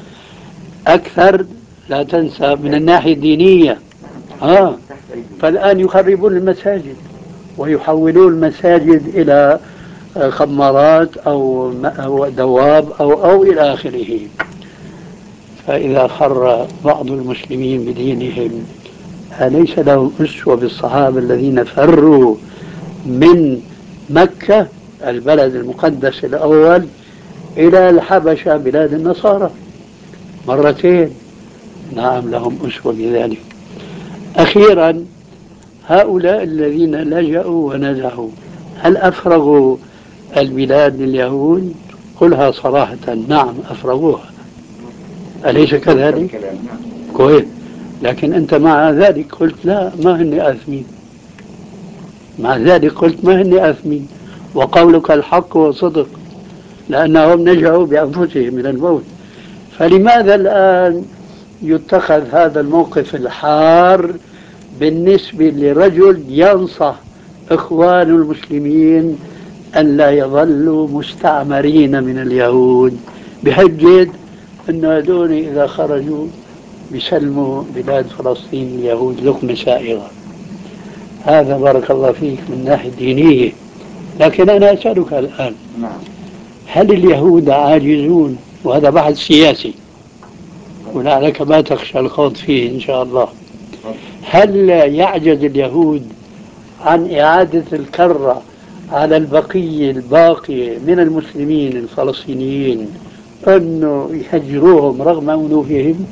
أكثر لا تنسى من الناحية الدينية. آه. فالآن يخربون المساجد ويحولون المساجد إلى خمارات أو دواب أو أو إلى آخره. فإذا فر بعض المسلمين بدينهم أليس لهم أسوة بالصحابة الذين فروا من مكة البلد المقدس الأول إلى الحبشة بلاد النصارى مرتين؟ نعم لهم أسوة بذلك. أخيرا، هؤلاء الذين لجأوا ونزحوا هل أفرغوا البلاد لليهود؟ قلها صراحة. نعم أفرغوها، أليس كذلك؟ كويس. لكن أنت مع ذلك قلت لا، ما هن آثمين. مع ذلك قلت ما هن آثمين، وقولك الحق وصدق، لأنهم نجعوا بأنفسهم من الموت. فلماذا الآن يتخذ هذا الموقف الحار بالنسبة لرجل ينصح إخوان المسلمين أن لا يظلوا مستعمرين من اليهود بحجة أن هذول إذا خرجوا بيسلموا بلاد فلسطين اليهود لقمة سائغة؟ هذا بارك الله فيك من ناحية دينية. لكن أنا أسألك الآن، هل اليهود عاجزون؟ وهذا بحث سياسي ولعلك ما تخشى الخوض فيه إن شاء الله. هل يعجز اليهود عن إعادة الكرة على البقية الباقية من المسلمين الفلسطينيين أنه يهجروهم رغم أنوفهم؟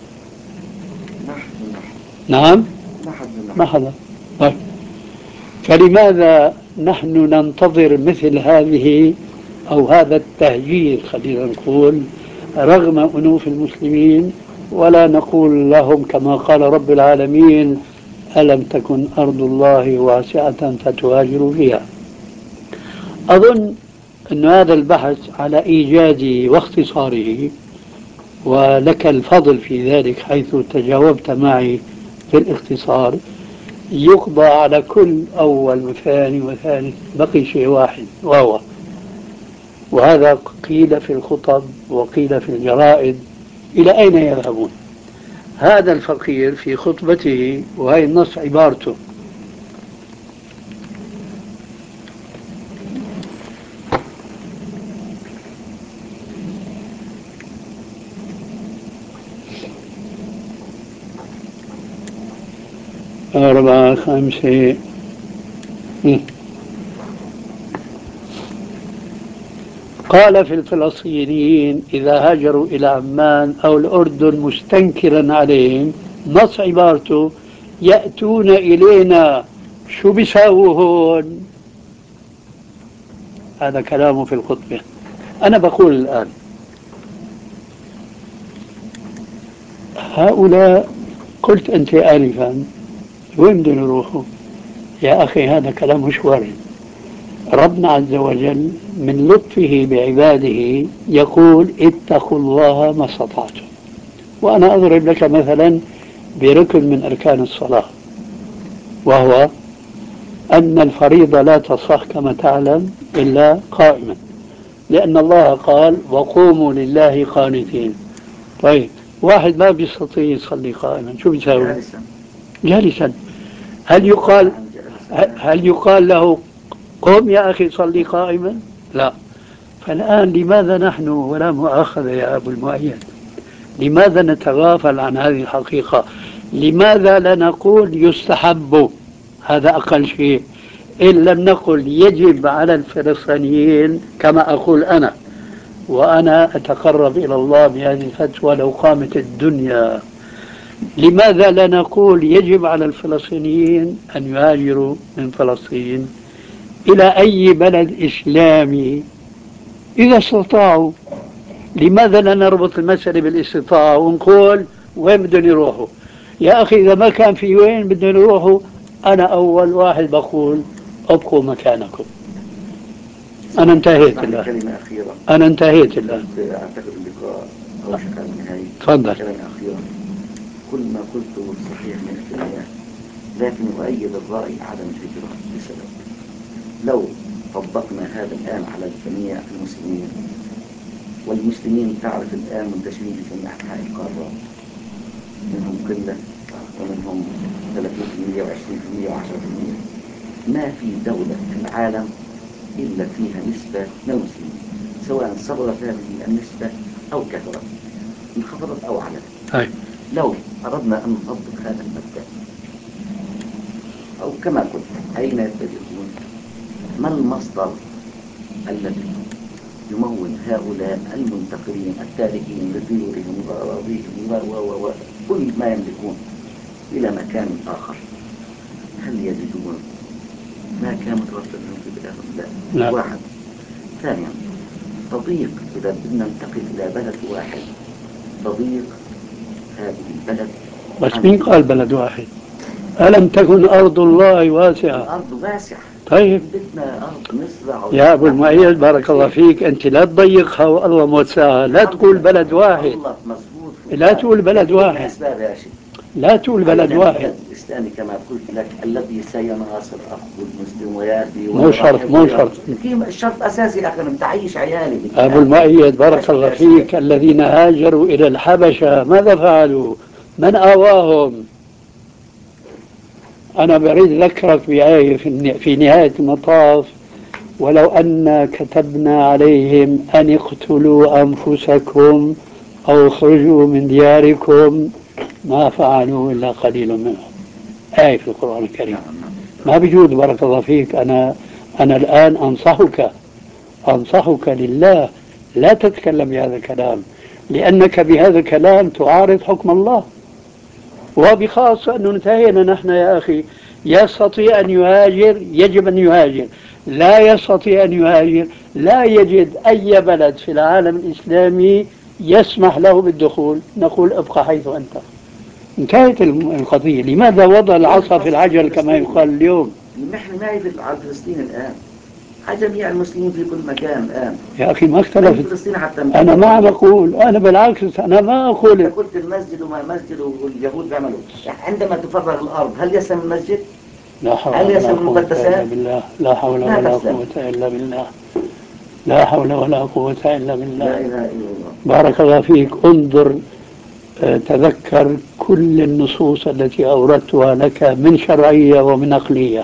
نعم ما حدا. طيب، فلماذا نحن ننتظر مثل هذه أو هذا التهجير خلينا نقول رغم أنوف المسلمين، ولا نقول لهم كما قال رب العالمين ألم تكن أرض الله واسعة فتهاجروا فيها. أظن أن هذا البحث على إيجاده واختصاره، ولك الفضل في ذلك حيث تجاوبت معي في الاختصار، يقضى على كل أول وثاني وثالث. بقي شيء واحد وهو، وهذا قيل في الخطب وقيل في الجرائد، إلى أين يذهبون؟ هذا الفقير في خطبته، وهي النص عبارته: أربعة خمسة قال في الفلسطينيين إذا هاجروا إلى عمان أو الأردن مستنكرا عليهم، نص عبارته: يأتون إلينا شو بيساووا هون؟ هذا كلامه في الخطبة. أنا بقول الآن هؤلاء، قلت أنت آنفا وين بدهم يروحوا؟ يا أخي هذا كلام مش وارد. ربنا عز وجل من لطفه بعباده يقول اتقوا الله ما استطعتم. وأنا أضرب لك مثلا بركن من أركان الصلاة، وهو أن الفريضة لا تصح كما تعلم إلا قائما، لأن الله قال وقوموا لله قانتين. طيب واحد ما بيستطيع يصلي قائما شو بيساوي؟ جالسا. جالسا. هل يقال هل يقال له قم يا أخي صلي قائما؟ لا. فالآن لماذا نحن، ولا مؤاخذة يا أبو المؤيد، لماذا نتغافل عن هذه الحقيقة؟ لماذا لا نقول يستحب؟ هذا أقل شيء. إن لم نقل يجب على الفلسطينيين كما أقول أنا، وأنا أتقرب إلى الله بهذه الفتوى لو قامت الدنيا، لماذا لا نقول يجب على الفلسطينيين أن يهاجروا من فلسطين إلى أي بلد إسلامي إذا استطاعوا؟ لماذا لا نربط المسألة بالاستطاعة ونقول وين بدهم يروحوا؟ يا أخي إذا ما كان في وين بدهم يروحوا، أنا أول واحد بقول ابقوا مكانكم. أنا انتهيت الآن. كلمة أخيرة. أنا انتهيت الآن. أعتقد اللقاء أوشك على النهاية. تفضل. كلمة أخيرة. كل ما قلته صحيح مئة في المئة، لكن أؤيد الرأي عدم الهجرة بسبب لو طبقنا هذا الآن على جميع المسلمين، والمسلمين تعرف الآن منتشرين في جميع أنحاء القارة، منهم قلة ومنهم ثلاثين بالمئة وعشرين بالمئة وعشرة بالمئة. ما في دولة في العالم إلا فيها نسبة من المسلمين، سواء صغرت هذه النسبة أو كثرت، انخفضت أو علت. هاي. لو أردنا أن نطبق هذا المبدأ، أو كما قلت أين يتجهون؟ ما المصدر الذي يمول هؤلاء المنتقلين التاركين لديورهم وأراضيهم و و و كل ما يملكون إلى مكان آخر؟ هل يجدون ما كان متوفر لهم في بلادهم؟ لا. لا. واحد. ثانيا، تضيق إذا بدنا ننتقل إلى بلد واحد، تضيق هذه البلد. بس مين قال بلد واحد؟ ألم تكن أرض الله واسعة؟ الأرض واسعة. طيب بدنا أرض نزرع. يا أبو المؤيد بارك الله فيك، أنت لا تضيقها والله موسعها، لا تقول بلد واحد، لا تقول بلد واحد، لا تقول بلد واحد. الإسلامي كما قلت لك الذي سيناصر أخوه المسلم ويأتي مو شرط مو شرط الشرط أساسي أخي أنا بتعيش عيالي. أبو المؤيد بارك الله فيك، الذين هاجروا إلى الحبشة ماذا فعلوا؟ من آواهم؟ أنا بريد أذكرك بآية في نهاية المطاف: ولو أن كتبنا عليهم أن اقتلوا أنفسكم أو اخرجوا من دياركم ما فعلوا إلا قليل منهم. آية في القرآن الكريم. ما بيجوز بارك الله فيك. أنا أنا الآن أنصحك أنصحك لله لا تتكلم بهذا الكلام، لأنك بهذا الكلام تعارض حكم الله، وبخاصة أنه انتهينا نحن يا أخي. يستطيع أن يهاجر يجب أن يهاجر، لا يستطيع أن يهاجر لا يجد أي بلد في العالم الإسلامي يسمح له بالدخول، نقول ابقى حيث أنت. انتهت القضية. لماذا وضع العصا في العجل كما يقال اليوم؟ نحن ما يدل على فلسطين الآن، على جميع المسلمين في كل مكان الآن. يا أخي ما اختلفت. فلسطين حتى أنا ما بقول، أنا بالعكس أنا ما أقول. أنت قلت المسجد وما مسجد واليهود بيعملوا، يعني عندما تفرغ الأرض هل يسلم المسجد؟ لا حول هل ولا يسلم قوة المقدسات؟ إلا بالله. لا حول لا ولا تسلم. قوة إلا بالله. لا حول ولا قوة إلا بالله. لا إله إلا الله. بارك الله فيك. انظر، آه، تذكر كل النصوص التي أوردتها لك من شرعية ومن عقلية،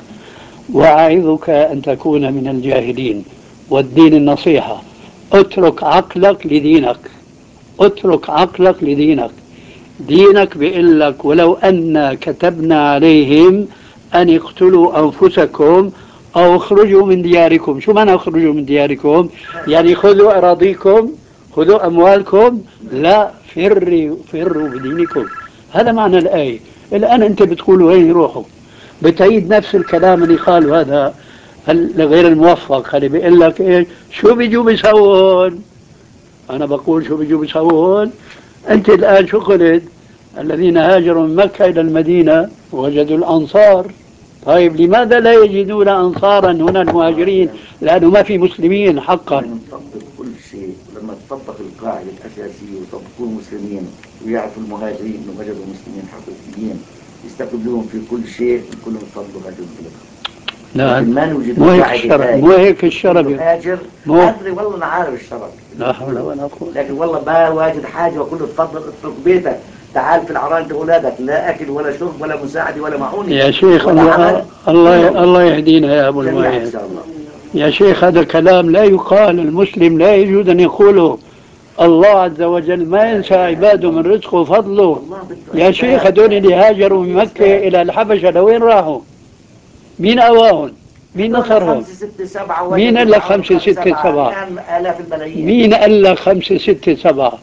وأعظك أن تكون من الجاهلين. والدين النصيحة، اترك عقلك لدينك، اترك عقلك لدينك. دينك بيقول لك ولو أن كتبنا عليهم أن اقتلوا أنفسكم أو اخرجوا من دياركم. شو معنى اخرجوا من دياركم؟ يعني خذوا أراضيكم، خذوا أموالكم، لا فروا فروا بدينكم. هذا معنى الآية. الآن أنت بتقول وين يروحوا؟ بتعيد نفس الكلام اللي قاله هذا غير الموفق، اللي بيقول لك إيه شو بيجوا بيسوون. أنا بقول شو بيجوا بيسوون. أنت الآن شو قلت؟ الذين هاجروا من مكة إلى المدينة وجدوا الأنصار. طيب لماذا لا يجدون أنصارا هنا المهاجرين؟ لأنه ما في مسلمين حقا. نطبق كل شيء، لما تطبق القاعدة الأساسية ويطبقوا المسلمين ويعرفوا المهاجرين إنه وجدوا مسلمين حقيقيين يستقبلوهم في كل شيء، كلهم يطبقوا هذه الطريقة. لا ما نوجد مو هيك القاعدة الشرع، هاي. مو هيك الشرع. هاجر مو أدري والله أنا عارف الشرع. لا حول ولا قوة. لكن والله ما واجد حاجة وكله تفضل اترك بيتك، تعال في العراء عند أولادك، لا أكل ولا شرب ولا مساعدة ولا معونة يا شيخ ولا الله عمل. الله, الله يهدينا يا أبو جميعا إن المعين. شاء الله. يا شيخ هذا كلام لا يقال. المسلم لا يجوز أن يقوله. الله عز وجل ما ينسى عباده من رزقه وفضله. يا شيخ هدول اللي هاجروا من مكة إلى الحبشة لوين راحوا؟ مين أواهم؟ مين نصرهم؟ مين قال لك خمسة ستة سبعة؟ مين قال لك خمسة ستة سبعة؟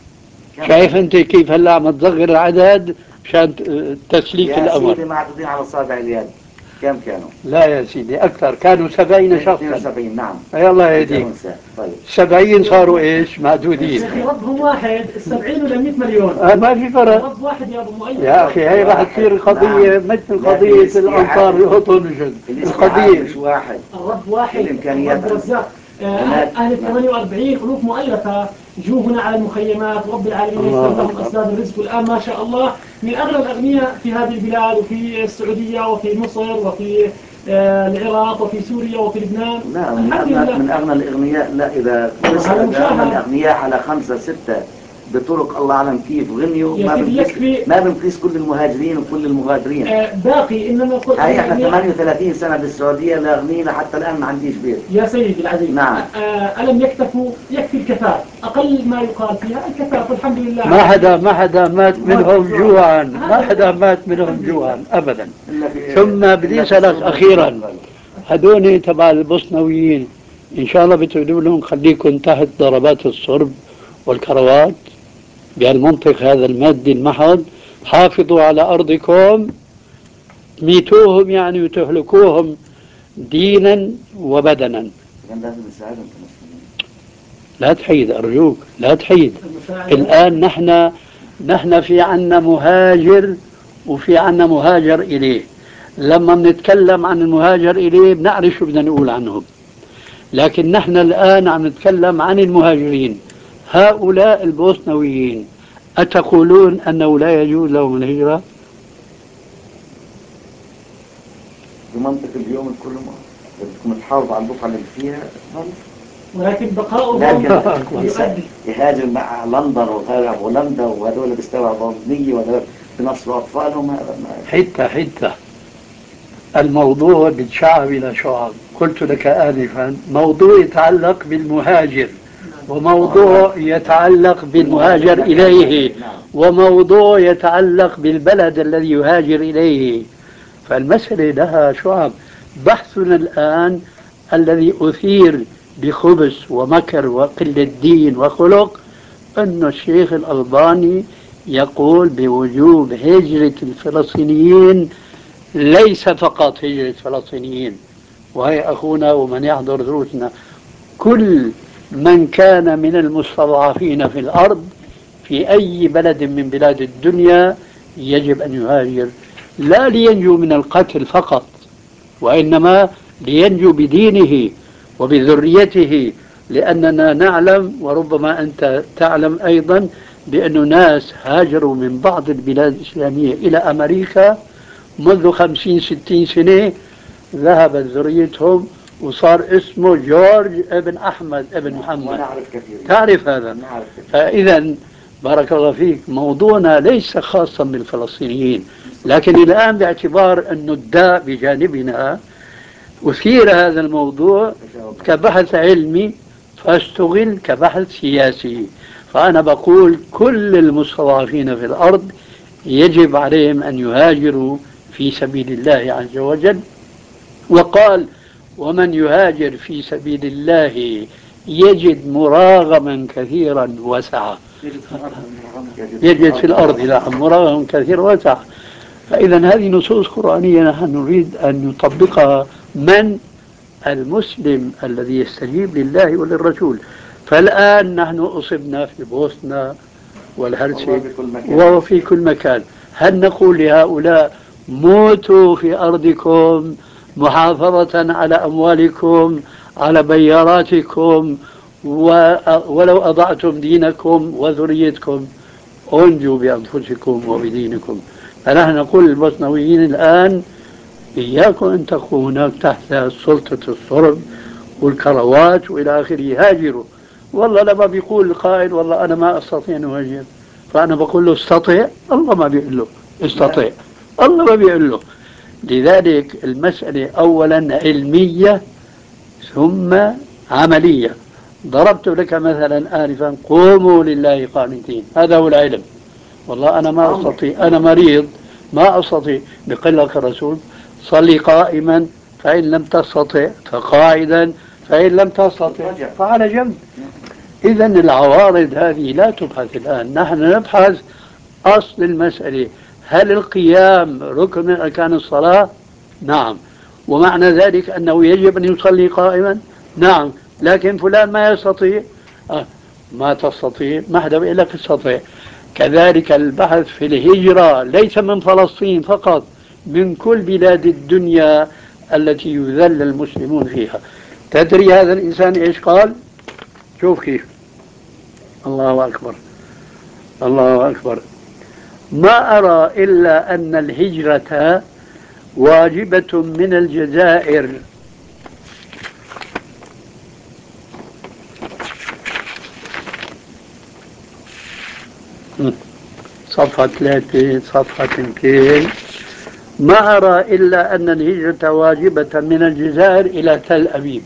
شايف أنت كيف هلا عم تصغر العدد مشان تسليك الأمر؟ يا سيدي معدودين على أصابع اليد. كم كانوا؟ لا يا سيدي أكثر، كانوا سبعين شخصا. سبعين نعم. يا الله يهديك. طيب. سبعين صاروا إيش؟ معدودين. يا أخي ربهم واحد، السبعين ولا مئة مليون؟ آه ما في فرق. رب واحد يا أبو مؤيد. يا أخي هي راح تصير قضية نعم. مثل قضية الأنصار يهطنجن. القضية مش واحد. الرب واحد. الإمكانيات. الرب رزاق. أهل الثمانية وأربعين ألوف مؤلفة جو هنا على المخيمات، رب العالمين يسر لهم أسباب الرزق. والآن ما شاء الله من أغنى الأغنياء في هذه البلاد، وفي السعودية وفي مصر وفي العراق وفي سوريا وفي لبنان. لا من أغنى, من أغنى الأغنياء. لا إذا أغنى الأغنياء على خمسة ستة بطرق الله أعلم كيف غنيوا، ما بنقيس ما بنقيس كل المهاجرين وكل المغادرين. آه باقي إنما هاي إحنا ثمانية وثلاثين سنة بالسعودية لا غنينا حتى الآن ما عنديش بيت. يا سيدي العزيز. نعم. آه ألم يكتفوا؟ يكفي الكفاف، أقل ما يقال فيها الكفاف والحمد لله. ما حدا ما حدا مات منهم جوعا، ما حدا مات منهم جوعا أبدا. ثم بدي أسألك أخيرا، هدول تبع البوسنويين إن شاء الله بتقولوا لهم خليكم تحت ضربات الصرب والكروات بهالمنطق هذا المادي المحض، حافظوا على أرضكم، ميتوهم يعني وتهلكوهم دينا وبدنا. لا تحيد أرجوك، لا تحيد. الآن نحن نحن في عنا مهاجر وفي عنا مهاجر إليه. لما بنتكلم عن المهاجر إليه بنعرف شو بدنا نقول عنهم، لكن نحن الآن عم نتكلم عن المهاجرين. هؤلاء البوسنويين أتقولون أنه لا يجوز لهم الهجرة؟ بمنطق اليوم كل ما بدكم تحافظوا على البقعة اللي فيها، ولكن بقاؤهم يهاجر مع لندن وغيرها هولندا وهذول بيستوعبوا بنية وهذول بنصروا أطفالهم. هذا حتة حتة الموضوع بتشعب إلى شعب. قلت لك آنفا موضوع يتعلق بالمهاجر، وموضوع يتعلق بالمهاجر إليه، وموضوع يتعلق بالبلد الذي يهاجر إليه. فالمسألة لها شعب. بحثنا الآن الذي أثير بخبث ومكر وقلة دين وخلق أن الشيخ الألباني يقول بوجوب هجرة الفلسطينيين، ليس فقط هجرة فلسطينيين. وهي أخونا ومن يحضر دروسنا كل من كان من المستضعفين في الأرض في أي بلد من بلاد الدنيا يجب أن يهاجر، لا لينجو من القتل فقط، وإنما لينجو بدينه وبذريته. لأننا نعلم، وربما أنت تعلم أيضا، بأن ناس هاجروا من بعض البلاد الإسلامية إلى أمريكا منذ خمسين ستين سنة، ذهبت ذريتهم وصار اسمه جورج ابن أحمد ابن محمد. ونعرف كثير. تعرف هذا؟ فإذا بارك الله فيك، موضوعنا ليس خاصا بالفلسطينيين، لكن الآن باعتبار أن الداء بجانبنا أثير هذا الموضوع كبحث علمي فاستغل كبحث سياسي. فأنا بقول كل المستضعفين في الأرض يجب عليهم أن يهاجروا في سبيل الله عز وجل. وقال: ومن يهاجر في سبيل الله يجد مراغما كثيرا وسعة. يجد في الأرض لا مراغما كثيرا وسعة. فإذا هذه نصوص قرآنية نحن نريد أن نطبقها. من المسلم الذي يستجيب لله وللرسول. فالآن نحن أصبنا في بوسنا والهرسك وفي كل مكان. هل نقول لهؤلاء موتوا في أرضكم محافظة على أموالكم على بياراتكم، ولو أضعتم دينكم وذريتكم أنجوا بأنفسكم وبدينكم؟ فنحن نقول للبوسنويين الآن: إياكم أن تكونوا هناك تحت سلطة الصرب والكروات وإلى آخره، هاجروا. والله لما بيقول القائل: والله أنا ما أستطيع أن أهاجر، فأنا بقول له: استطيع. الله ما بيقول له استطيع، الله ما بيقول له. لذلك المسألة أولا علمية ثم عملية. ضربت لك مثلا آنفا: قوموا لله قانتين، هذا هو العلم. والله أنا ما أستطيع، أنا مريض ما أستطيع، بقول لك الرسول: صلي قائما فإن لم تستطع، فقاعدا فإن لم تستطع فعلى جنب. إذا العوارض هذه لا تبحث الآن، نحن نبحث أصل المسألة. هل القيام ركن من أركان الصلاة؟ نعم. ومعنى ذلك أنه يجب أن يصلي قائما؟ نعم. لكن فلان ما يستطيع. أه ما تستطيع، ما حدا بيقول لك تستطيع. كذلك البحث في الهجرة ليس من فلسطين فقط، من كل بلاد الدنيا التي يذل المسلمون فيها. تدري هذا الإنسان إيش قال؟ شوف كيف. الله أكبر، الله أكبر. ما أرى إلا أن الهجرة واجبة من الجزائر. صفحة ثلاثة صفحة اثنتين. ما أرى إلا أن الهجرة واجبة من الجزائر إلى تل أبيب.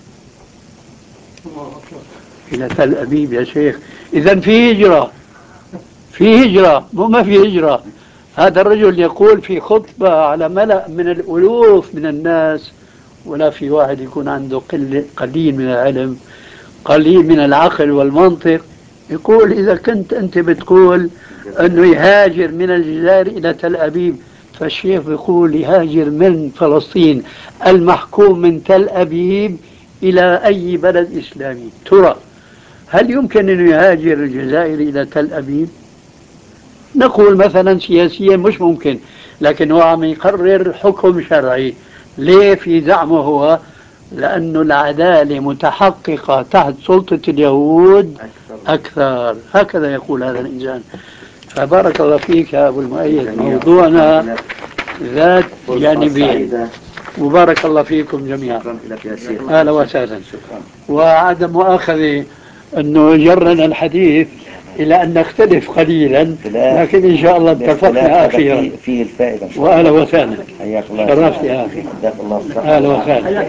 إلى تل أبيب يا شيخ. إذن في هجرة، في هجرة، مو ما في هجرة. هذا الرجل يقول في خطبة على ملأ من الألوف من الناس، ولا في واحد يكون عنده قل قليل من العلم، قليل من العقل والمنطق، يقول: إذا كنت أنت بتقول أنه يهاجر من الجزائر إلى تل أبيب، فالشيخ بيقول يهاجر من فلسطين المحكوم من تل أبيب إلى أي بلد إسلامي. ترى هل يمكن أن يهاجر الجزائري إلى تل أبيب؟ نقول مثلا سياسيا مش ممكن، لكن هو عم يقرر حكم شرعي. ليه في زعمه هو؟ لأن العدالة متحققة تحت سلطة اليهود أكثر. هكذا يقول هذا الإنسان. فبارك الله فيك يا أبو المؤيد، موضوعنا ذات جانبين. وبارك الله فيكم جميعا. أهلا وسهلا. وعدم مؤاخذة أنه جرنا الحديث إلى أن نختلف قليلا، لكن إن شاء الله اتفقنا أخيرا. فيه الفائدة. وأهلا وسهلا. حياك الله. شرفت يا أخي. أهلا وسهلا.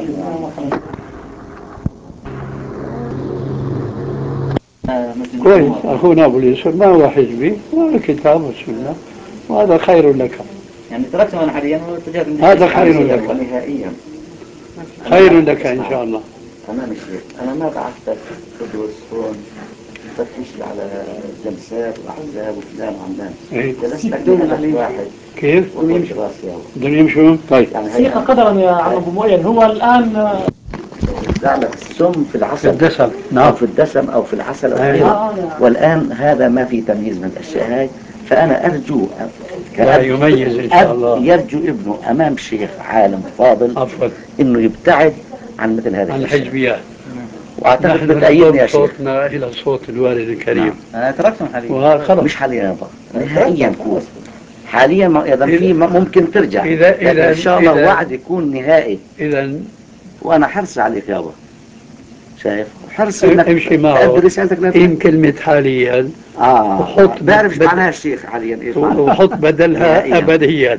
كويس. أخونا أبو اليسر ما هو حزبي، هو كتاب والسنة، وهذا خير لك. يعني تركته أنا حاليا واتجهت هذا خير لك نهائيا. خير لك إن شاء الله. تمام الشيخ. أنا ما بعثت قدوس هون تفتش على جلسات وأحزاب وفلان وعملان. إيه؟ جلست لك واحد. كيف؟ ونمشي. بدهم يمشوا. طيب. سيق قدرا يا عم أبو مؤيد. هو الآن لا لا السم في في العسل الدسم. أو نعم. في الدسم أو في العسل أو أيوة. غيره. والآن هذا ما في تمييز من الأشياء هاي. فأنا أرجو لا كأب يميز إن شاء أب الله. يرجو ابنه أمام شيخ عالم فاضل عفوا إنه يبتعد عن مثل هذه عن الأشياء. الحجبيات. وأعتقد نحن بتأيدني يا نضم شيخ. صوتنا إلى صوت الوالد الكريم. نعم. أنا تركتهم حاليا. وخلص مش حاليا يا بابا، نهائيا كون حاليا ما- إذا في ما- ممكن ترجع، إذا لكن إذا إن شاء الله إذا وعد يكون نهائي. إذا وأنا حرص عليك يابا، شايف حرصي إنك امشي معه. تأدي رسالتك لا إن كلمة حاليا آه وحط بعرف بد- معناها الشيخ حاليا إيش معناها. وحط بدلها نهائياً. أبديا.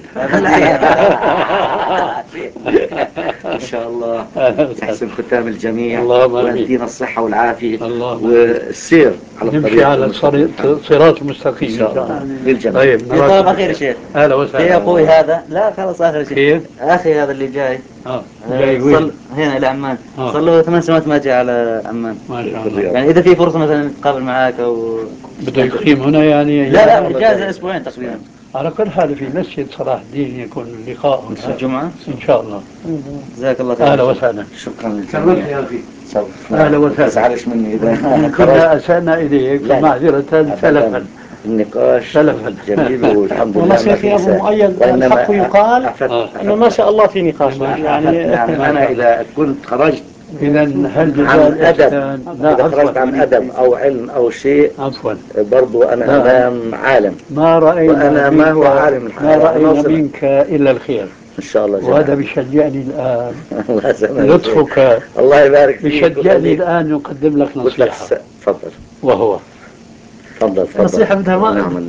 إن شاء الله يحسن ختام الجميع اللهم آمين. ويدينا الصحة والعافية اللهم والسير على نمشي الطريق على المستقيم. صراط صراط مستقيم إن إن شاء شاء الله الله. للجميع. طيب في طلب أخير يا شيخ. أهلا في وسهلا. أخوي هذا، لا خلاص آخر شيء. كيف؟ أخي هذا اللي جاي اه آه، جاي صل وين؟ هنا إلى عمان. آه. صار له ثمان سنوات ما جاء على عمان. ما شاء الله. يعني إذا في فرصة مثلا نتقابل معاك أو بده يقيم هنا يعني؟ لا لا إجازة أسبوعين تقريبا. على كل حال في مسجد صلاح الدين يكون اللقاء هنا الجمعة إن شاء الله. جزاك الله خير. أهلا وسهلا. شكرا شرفت للجميع. يا أخي. شرفنا. أهلا وسهلا. ما تزعلش مني إذا إن كنا أسأنا إليك لا، لا. فمعذرة سلفا. النقاش سلفا. جميل والحمد لله. والله ما شيخي في أبو إساءة. مؤيد وإنما الحق يقال أفدت- آه. أنه ما شاء الله في نقاش يعني. يعني أنا إذا كنت خرجت إذا هل جزاء عن أدب، الإحسان؟ لا إذا خرجت عفوا عن أدب أو علم أو شيء عفوا برضو أنا لا. أمام عالم، ما رأينا وأنا منك ما هو عالم ما الحياة. رأينا نوصل. منك إلا الخير. إن شاء الله وهذا جميعا. بيشجعني الآن الله يسلمك. لطفك الله يبارك فيك. بيشجعني ويخليك. الآن يقدم لك قلت لك نصيحة س- تفضل وهو تفضل تفضل. نصيحة بدها ما نعم.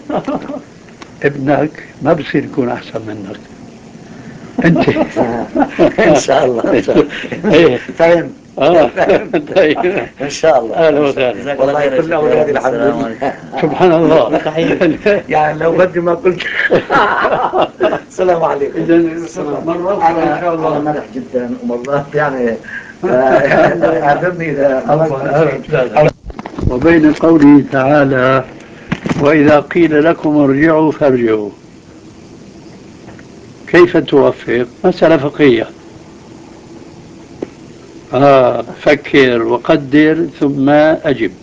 ابنك ما بصير يكون أحسن منك أنت. إن شاء الله إن شاء الله. إيه. فهم. آه. طيب إن شاء الله. أهلا وسهلا. والله كل أولادي الحمد لله. سبحان الله. يعني لو بدي ما قلت. السلام عليكم. إذا مرة أخرى إن شاء أنا الله. مرح جدا ومرات يعني أعذرني إذا وبين قوله تعالى وإذا قيل لكم ارجعوا فارجعوا، كيف توفق؟ مسألة فقهية. آه فكر وقدر ثم أجب.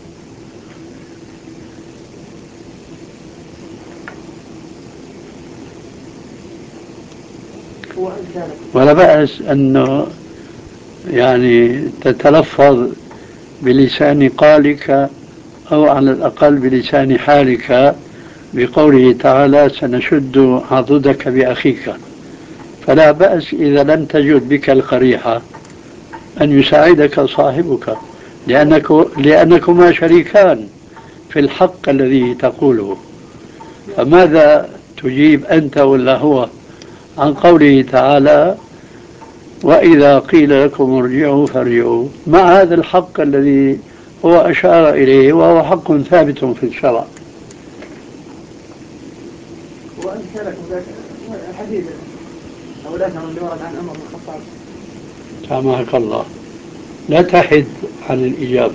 ولا بأس أنه يعني تتلفظ بلسان قالك أو على الأقل بلسان حالك بقوله تعالى سنشد عضدك بأخيك، فلا بأس إذا لم تجد بك القريحة أن يساعدك صاحبك، لأنك لأنكما شريكان في الحق الذي تقوله. فماذا تجيب أنت ولا هو عن قوله تعالى وإذا قيل لكم ارجعوا فارجعوا، مع هذا الحق الذي هو أشار إليه وهو حق ثابت في الشرع. وأمثلة الحديث أو الأثر اللي ورد عن عمر بن الخطاب. سامحك الله، لا تحد عن الإجابة.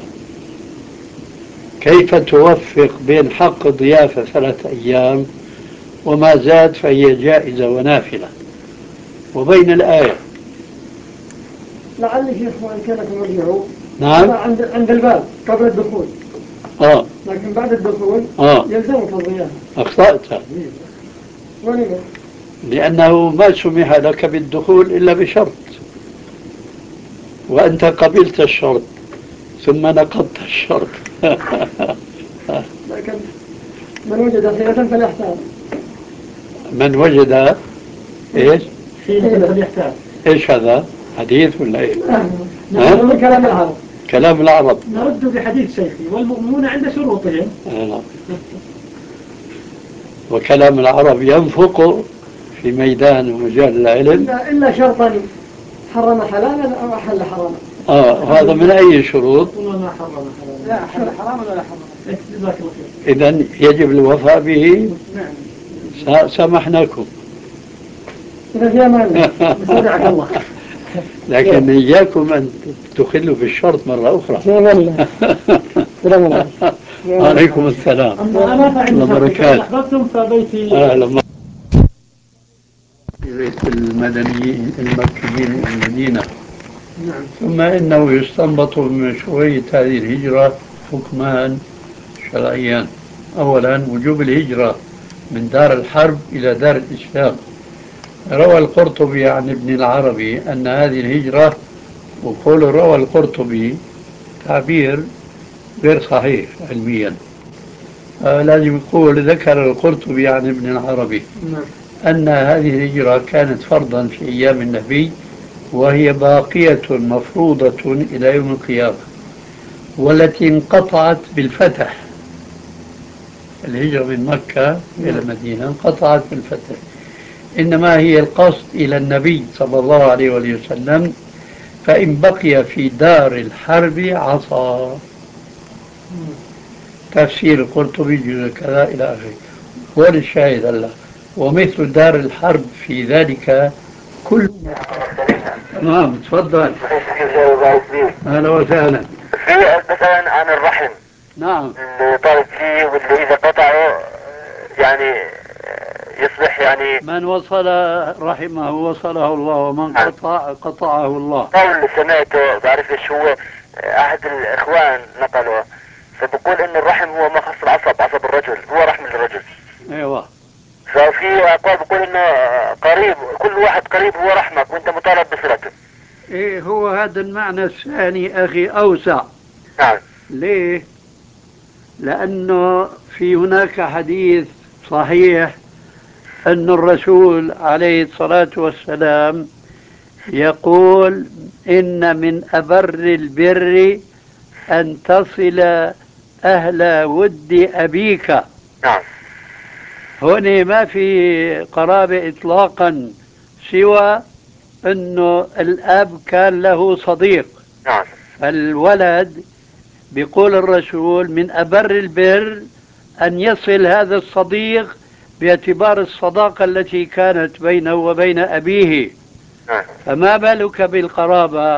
كيف توفق بين حق الضيافة ثلاثة أيام وما زاد فهي جائزة ونافلة، وبين الآية؟ لعل شيخ وإن كانكم ارجعوا. نعم. عند عند الباب قبل الدخول. آه. لكن بعد الدخول آه. يلزمك الضيافة. أخطأت، ولما؟ لأنه ما سمح لك بالدخول إلا بشرط، وأنت قبلت الشرط ثم نقضت الشرط. لكن من وجد حيلة فليحتاج. من وجد إيش؟ حيلة فليحتاج. إيش هذا؟ حديث ولا إيه؟ نعم. من كلام العرب. كلام العرب. نرد بحديث شيخي والمؤمنون عند شروطهم. آه. وكلام العرب ينفق في ميدان ومجال العلم إلا, إلا شرطا حرم حلالا أو أحل حراما. آه وهذا من أي شروط؟ والله ما حرم حلالا. لا أحل حراما ولا حرم. جزاك الله خير. إذن يجب الوفاء به. نعم. سامحناكم. إذا فيها مانع. يسامحك الله. لكن إياكم أن تخلوا بالشرط مرة أخرى. سلام الله. عليكم السلام. أما أنا فعندي وبركاته. أحببتم فبيتي. أهلا في بيت المدنيين المكيين المدينة نعم. ثم إنه يستنبط من مشروعية هذه الهجرة حكمان شرعيان. أولا وجوب الهجرة من دار الحرب إلى دار الإسلام. روى القرطبي عن ابن العربي أن هذه الهجرة، وقول روى القرطبي تعبير غير صحيح علميا، آه لازم يقول ذكر القرطبي عن ابن العربي أن هذه الهجرة كانت فرضا في أيام النبي، وهي باقية مفروضة إلى يوم القيامة، والتي انقطعت بالفتح. الهجرة من مكة إلى المدينة انقطعت بالفتح، إنما هي القصد إلى النبي صلى الله عليه وسلم، فإن بقي في دار الحرب عصى. تفسير القرطبي جزء كذا إلى آخره. هو الشاهد هلا، ومثل دار الحرب في ذلك كل. تمام، تفضل. أهلا وسهلا. في مثلا عن الرحم. نعم. اللي طالب فيه واللي إذا قطعه يعني يصبح يعني. من وصل رحمه وصله الله، ومن قطع قطعه الله. قول سمعته بعرف ايش هو، أحد الإخوان نقله، فبقول إن الرحم هو ما خص العصب، عصب الرجل هو رحم الرجل. ايوه. ففي أقوال بقول إنه قريب، كل واحد قريب هو رحمك وأنت مطالب بصلته. ايه، هو هذا المعنى الثاني أخي أوسع. نعم. ليه؟ لأنه في هناك حديث صحيح أن الرسول عليه الصلاة والسلام يقول: إن من أبر البر أن تصل أهل ود أبيك. نعم. هنا ما في قرابة إطلاقا، سوى أنه الأب كان له صديق. نعم. فالولد بيقول الرسول من أبر البر أن يصل هذا الصديق باعتبار الصداقة التي كانت بينه وبين أبيه. نعم. فما بالك بالقرابة؟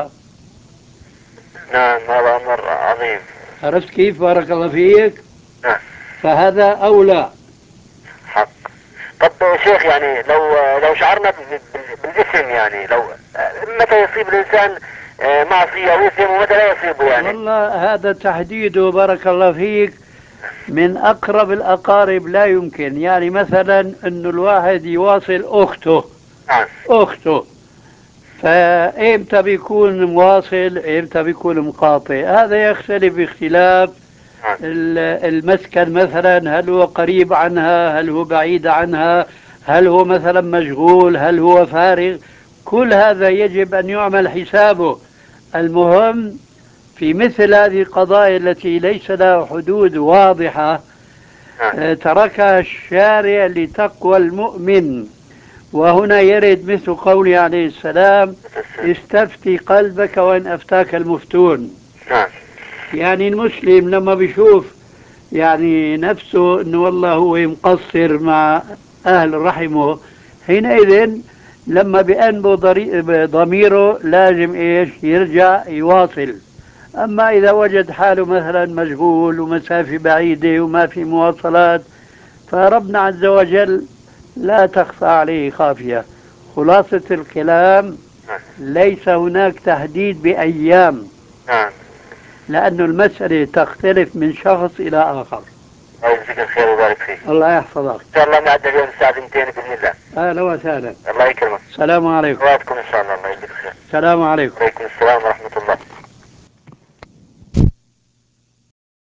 نعم، هذا أمر عظيم. عرفت كيف؟ بارك الله فيك. نعم. فهذا أولى. حق. طب شيخ، يعني لو لو شعرنا بالاسم، يعني لو متى يصيب الإنسان معصية ويسلم ومتى لا يصيبه يعني؟ والله هذا تحديده بارك الله فيك من أقرب الأقارب لا يمكن. يعني مثلا أنه الواحد يواصل أخته. نعم. أخته فإمتى بيكون مواصل، إمتى بيكون مقاطع؟ هذا يختلف باختلاف نعم. المسكن. مثلا هل هو قريب عنها، هل هو بعيد عنها، هل هو مثلا مشغول، هل هو فارغ. كل هذا يجب أن يعمل حسابه. المهم في مثل هذه القضايا التي ليس لها حدود واضحة، نعم. تركها الشارع لتقوى المؤمن. وهنا يرد مثل قوله عليه السلام: استفتي قلبك وإن أفتاك المفتون. نعم. يعني المسلم لما بيشوف يعني نفسه أنه والله هو مقصر مع أهل رحمه، حينئذ لما بأنبه ضميره لازم إيش يرجع يواصل. أما إذا وجد حاله مثلا مشغول ومسافة بعيدة وما في مواصلات، فربنا عز وجل لا تخفى عليه خافية. خلاصة الكلام: ليس هناك تحديد بأيام، نعم. لأن المسألة تختلف من شخص إلى آخر. الله يجزيك الخير ويبارك فيك. الله يحفظك. إن شاء الله نعد اليوم الساعة اثنتين بإذن الله. أهلا وسهلا. الله يكرمك. السلام عليكم. وعليكم إن شاء الله. الله يجزيك الخير. السلام عليكم. وعليكم السلام ورحمة الله.